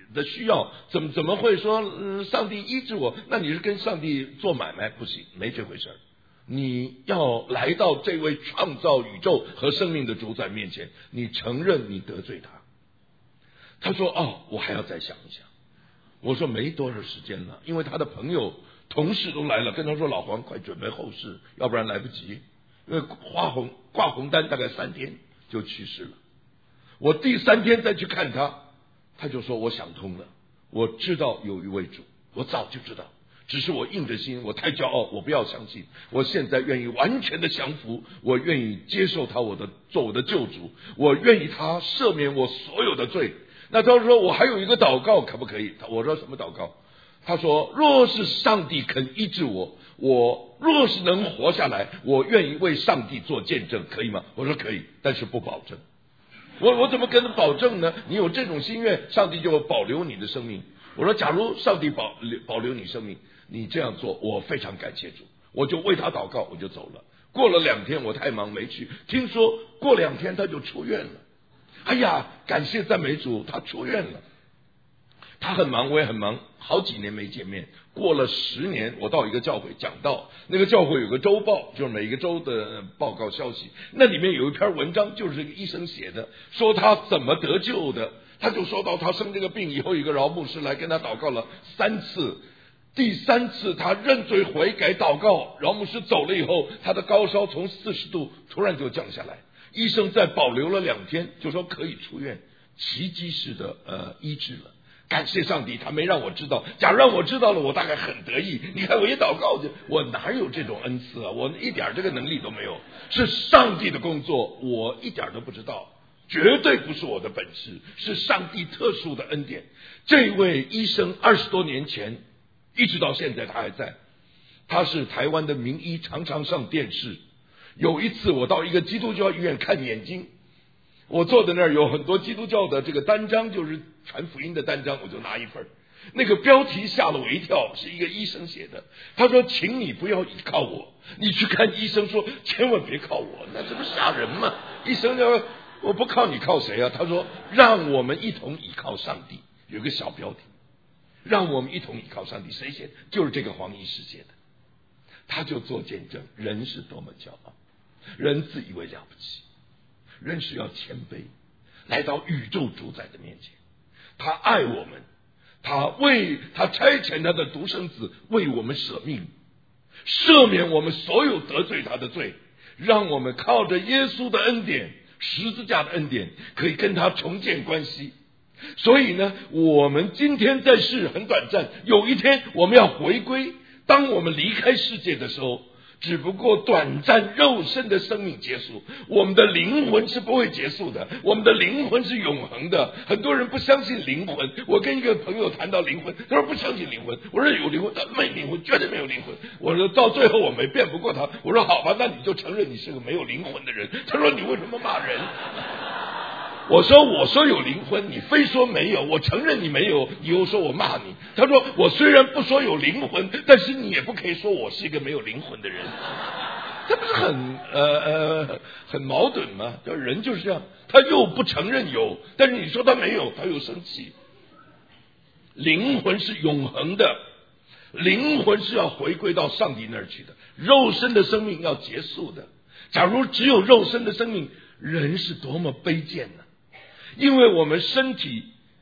的需要，怎么会说上帝医治我？那你是跟上帝做买卖？不行，没这回事。你要来到这位创造宇宙和生命的主宰面前，你承认你得罪他。他说我还要再想一想。我说没多少时间了，因为他的朋友同事都来了，跟他说老黄快准备后事，要不然来不及，因为挂红单大概3天就去世了。我第3天再去看他，他就说我想通了，我知道有一位主，我早就知道，只是我硬着心，我太骄傲，我不要相信。我现在愿意完全的降服，我愿意接受他做我的救主，我愿意他赦免我所有的罪。那他说我还有一个祷告可不可以？我说什么祷告？他说若是上帝肯医治我若是能活下来，我愿意为上帝做见证，可以吗？我说可以，但是不保证。我怎么跟他保证呢？你有这种心愿，上帝就保留你的生命。我说假如上帝保留你生命，你这样做我非常感谢主，我就为他祷告，我就走了。过了2天我太忙没去，听说过2天他就出院了。哎呀，感谢赞美主，他出院了。他很忙，我也很忙，好几年没见面。过了10年，我到一个教会讲道，那个教会有个周报，就是每个州的报告消息，那里面有一篇文章，就是一个医生写的，说他怎么得救的。他就说到他生这个病以后，一个饶牧师来跟他祷告了3次，第3次他认罪悔改祷告，饶牧师走了以后，他的高烧从40度突然就降下来，医生再保留了2天，就说可以出院，奇迹式的医治了。感谢上帝，他没让我知道，假如让我知道了，我大概很得意。你看我一祷告就，我哪有这种恩赐啊？我一点这个能力都没有，是上帝的工作，我一点都不知道，绝对不是我的本事，是上帝特殊的恩典。这位医生20多年前一直到现在他还在，他是台湾的名医，常常上电视。有一次我到一个基督教医院看眼睛，我坐在那儿，有很多基督教的这个单张，就是传福音的单张，我就拿一份。那个标题吓了我一跳，是一个医生写的，他说请你不要依靠我，你去看医生说千万别靠我，那这不吓人吗？医生说我不靠你靠谁啊？他说让我们一同依靠上帝，有个小标题，让我们一同依靠上帝，谁写的？就是这个黄医师写的。他就做见证，人是多么骄傲，人自以为了不起，人是要谦卑，来到宇宙主宰的面前。他爱我们，他差遣他的独生子为我们舍命，赦免我们所有得罪他的罪，让我们靠着耶稣的恩典，十字架的恩典，可以跟他重建关系。所以呢，我们今天在世很短暂，有一天我们要回归。当我们离开世界的时候，只不过短暂肉身的生命结束，我们的灵魂是不会结束的，我们的灵魂是永恒的。很多人不相信灵魂，我跟一个朋友谈到灵魂，他说不相信灵魂，我说有灵魂，他没灵魂，绝对没有灵魂。我说到最后我没辩不过他，我说好吧，那你就承认你是个没有灵魂的人。他说你为什么骂人？我说有灵魂，你非说没有，我承认你没有，你又说我骂你。他说我虽然不说有灵魂，但是你也不可以说我是一个没有灵魂的人。这不是很矛盾吗？人就是这样，他又不承认有，但是你说他没有，他又生气。灵魂是永恒的，灵魂是要回归到上帝那儿去的，肉身的生命要结束的。假如只有肉身的生命，人是多么卑贱呢？因为我们身体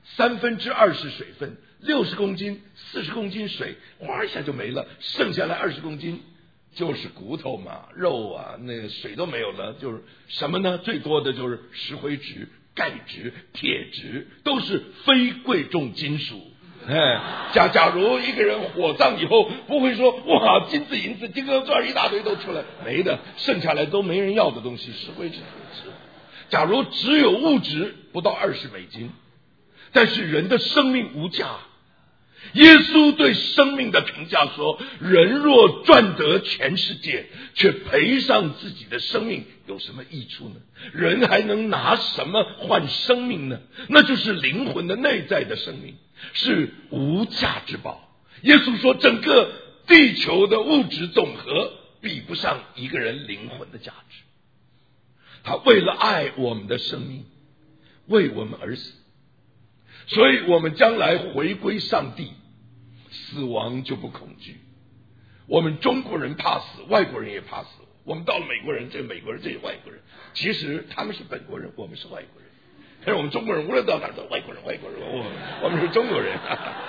2/3是水分，60公斤40公斤水，哗一下就没了，剩下来20公斤就是骨头嘛，肉啊，那个水都没有了，就是什么呢？最多的就是石灰质、钙质、铁质，都是非贵重金属。假如一个人火葬以后，不会说哇金子银子金刚钻一大堆都出来，没的，剩下来都没人要的东西，石灰质。假如只有物质不到$20，但是人的生命无价。耶稣对生命的评价说，人若赚得全世界，却赔上自己的生命，有什么益处呢？人还能拿什么换生命呢？那就是灵魂的内在的生命，是无价之宝。耶稣说，整个地球的物质总和比不上一个人灵魂的价值。他为了爱我们的生命，为我们而死。 所以我们将来回归上帝，死亡就不恐惧。我们中国人怕死，外国人也怕死。我们到了美国人，这美国人，这外国人，其实他们是本国人，我们是外国人。但是我们中国人无论到哪都外国人，我们是中国人。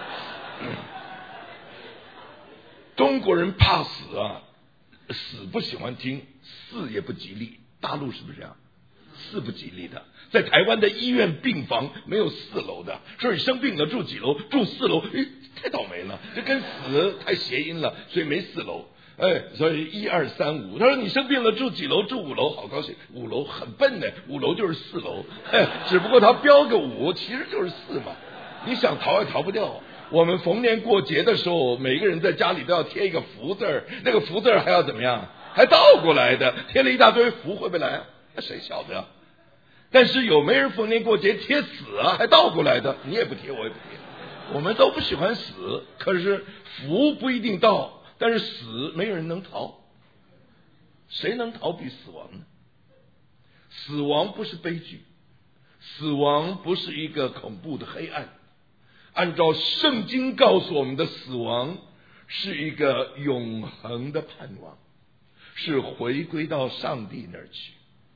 中国人怕死啊，死不喜欢听，死也不吉利。大陆是不是这样？死不吉利的。在台湾的医院病房没有4楼的，说你生病了住几楼？住4楼，太倒霉了，这跟死太谐音了，所以没4楼。所以1、2、3、5。他说你生病了住几楼？住5楼，好高兴。5楼很笨的，5楼就是4楼，只不过他标个5，其实就是4嘛。你想逃也逃不掉。我们逢年过节的时候，每个人在家里都要贴一个福字，那个福字还要怎么样？还倒过来的，贴了一大堆福会不会来？那谁晓得啊？但是有没人逢年过节贴死啊？还倒过来的，你也不贴，我也不贴。我们都不喜欢死，可是福不一定到，但是死没有人能逃。谁能逃避死亡呢？死亡不是悲剧，死亡不是一个恐怖的黑暗。按照圣经告诉我们的，死亡是一个永恒的盼望，是回归到上帝那儿去。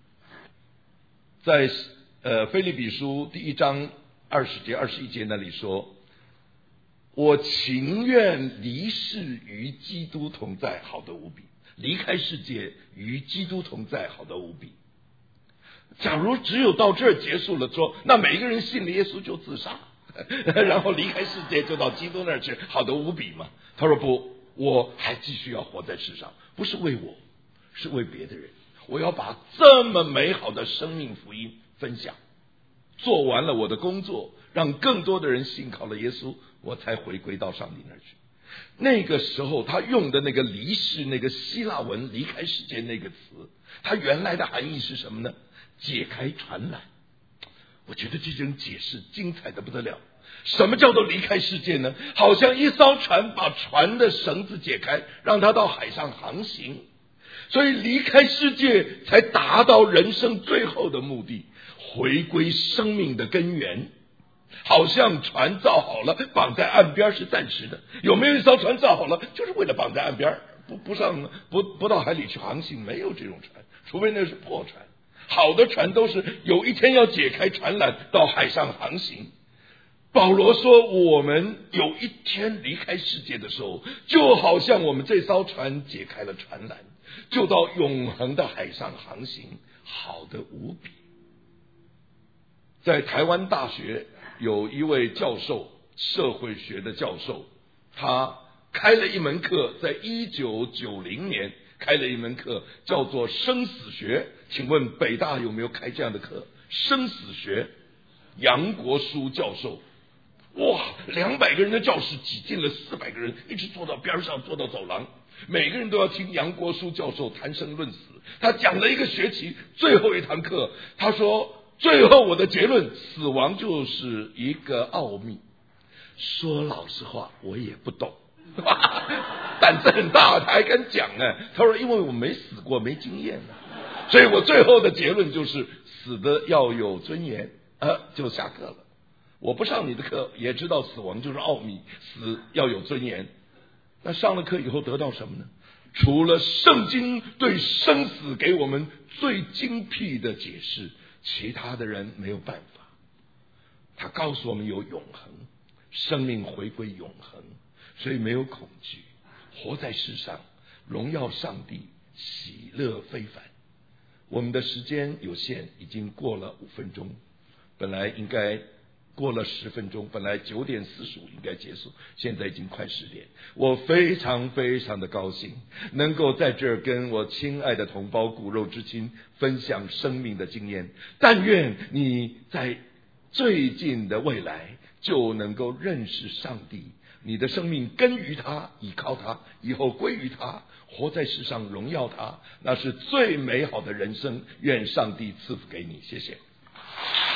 在腓立比书第1章20节21节那里说，我情愿离世与基督同在，好得无比。离开世界与基督同在，好得无比。假如只有到这儿结束了，说那每一个人信了耶稣就自杀，然后离开世界就到基督那儿去，好得无比嘛。他说不，我还继续要活在世上，不是为我，是为别的人。我要把这么美好的生命福音分享，做完了我的工作，让更多的人信靠了耶稣，我才回归到上帝那儿去。那个时候他用的那个离世，那个希腊文离开世界那个词，它原来的含义是什么呢？解开船缆。我觉得这种解释精彩的不得了。什么叫做离开世界呢？好像一艘船把船的绳子解开，让它到海上航行，所以离开世界才达到人生最后的目的，回归生命的根源。好像船造好了绑在岸边是暂时的，有没有一艘船造好了就是为了绑在岸边，不到海里去航行？没有这种船，除非那是破船。好的船都是有一天要解开船缆到海上航行。保罗说我们有一天离开世界的时候，就好像我们这艘船解开了船缆，就到永恒的海上航行，好得无比。在台湾大学有一位教授，社会学的教授，他开了一门课，在1990年开了一门课，叫做生死学。请问北大有没有开这样的课？生死学，杨国书教授。哇，200个人的教室挤进了400个人，一直坐到边上，坐到走廊，每个人都要听杨国书教授谈生论死。他讲了一个学期，最后一堂课，他说最后我的结论，死亡就是一个奥秘。说老实话，我也不懂。胆子很大，他还敢讲呢。他说因为我没死过，没经验呢，所以我最后的结论就是死的要有尊严。就下课了。我不上你的课，也知道死亡就是奥秘，死要有尊严。那上了课以后得到什么呢？除了圣经对生死给我们最精辟的解释，其他的人没有办法。他告诉我们有永恒，生命回归永恒，所以没有恐惧，活在世上，荣耀上帝，喜乐非凡。我们的时间有限，已经过了5分钟，本来应该过了10分钟，本来9点45应该结束，现在已经快10点。我非常非常的高兴能够在这儿跟我亲爱的同胞骨肉之亲分享生命的经验。但愿你在最近的未来就能够认识上帝，你的生命根于他，依靠他，以后归于他，活在世上荣耀他，那是最美好的人生。愿上帝赐福给你，谢谢。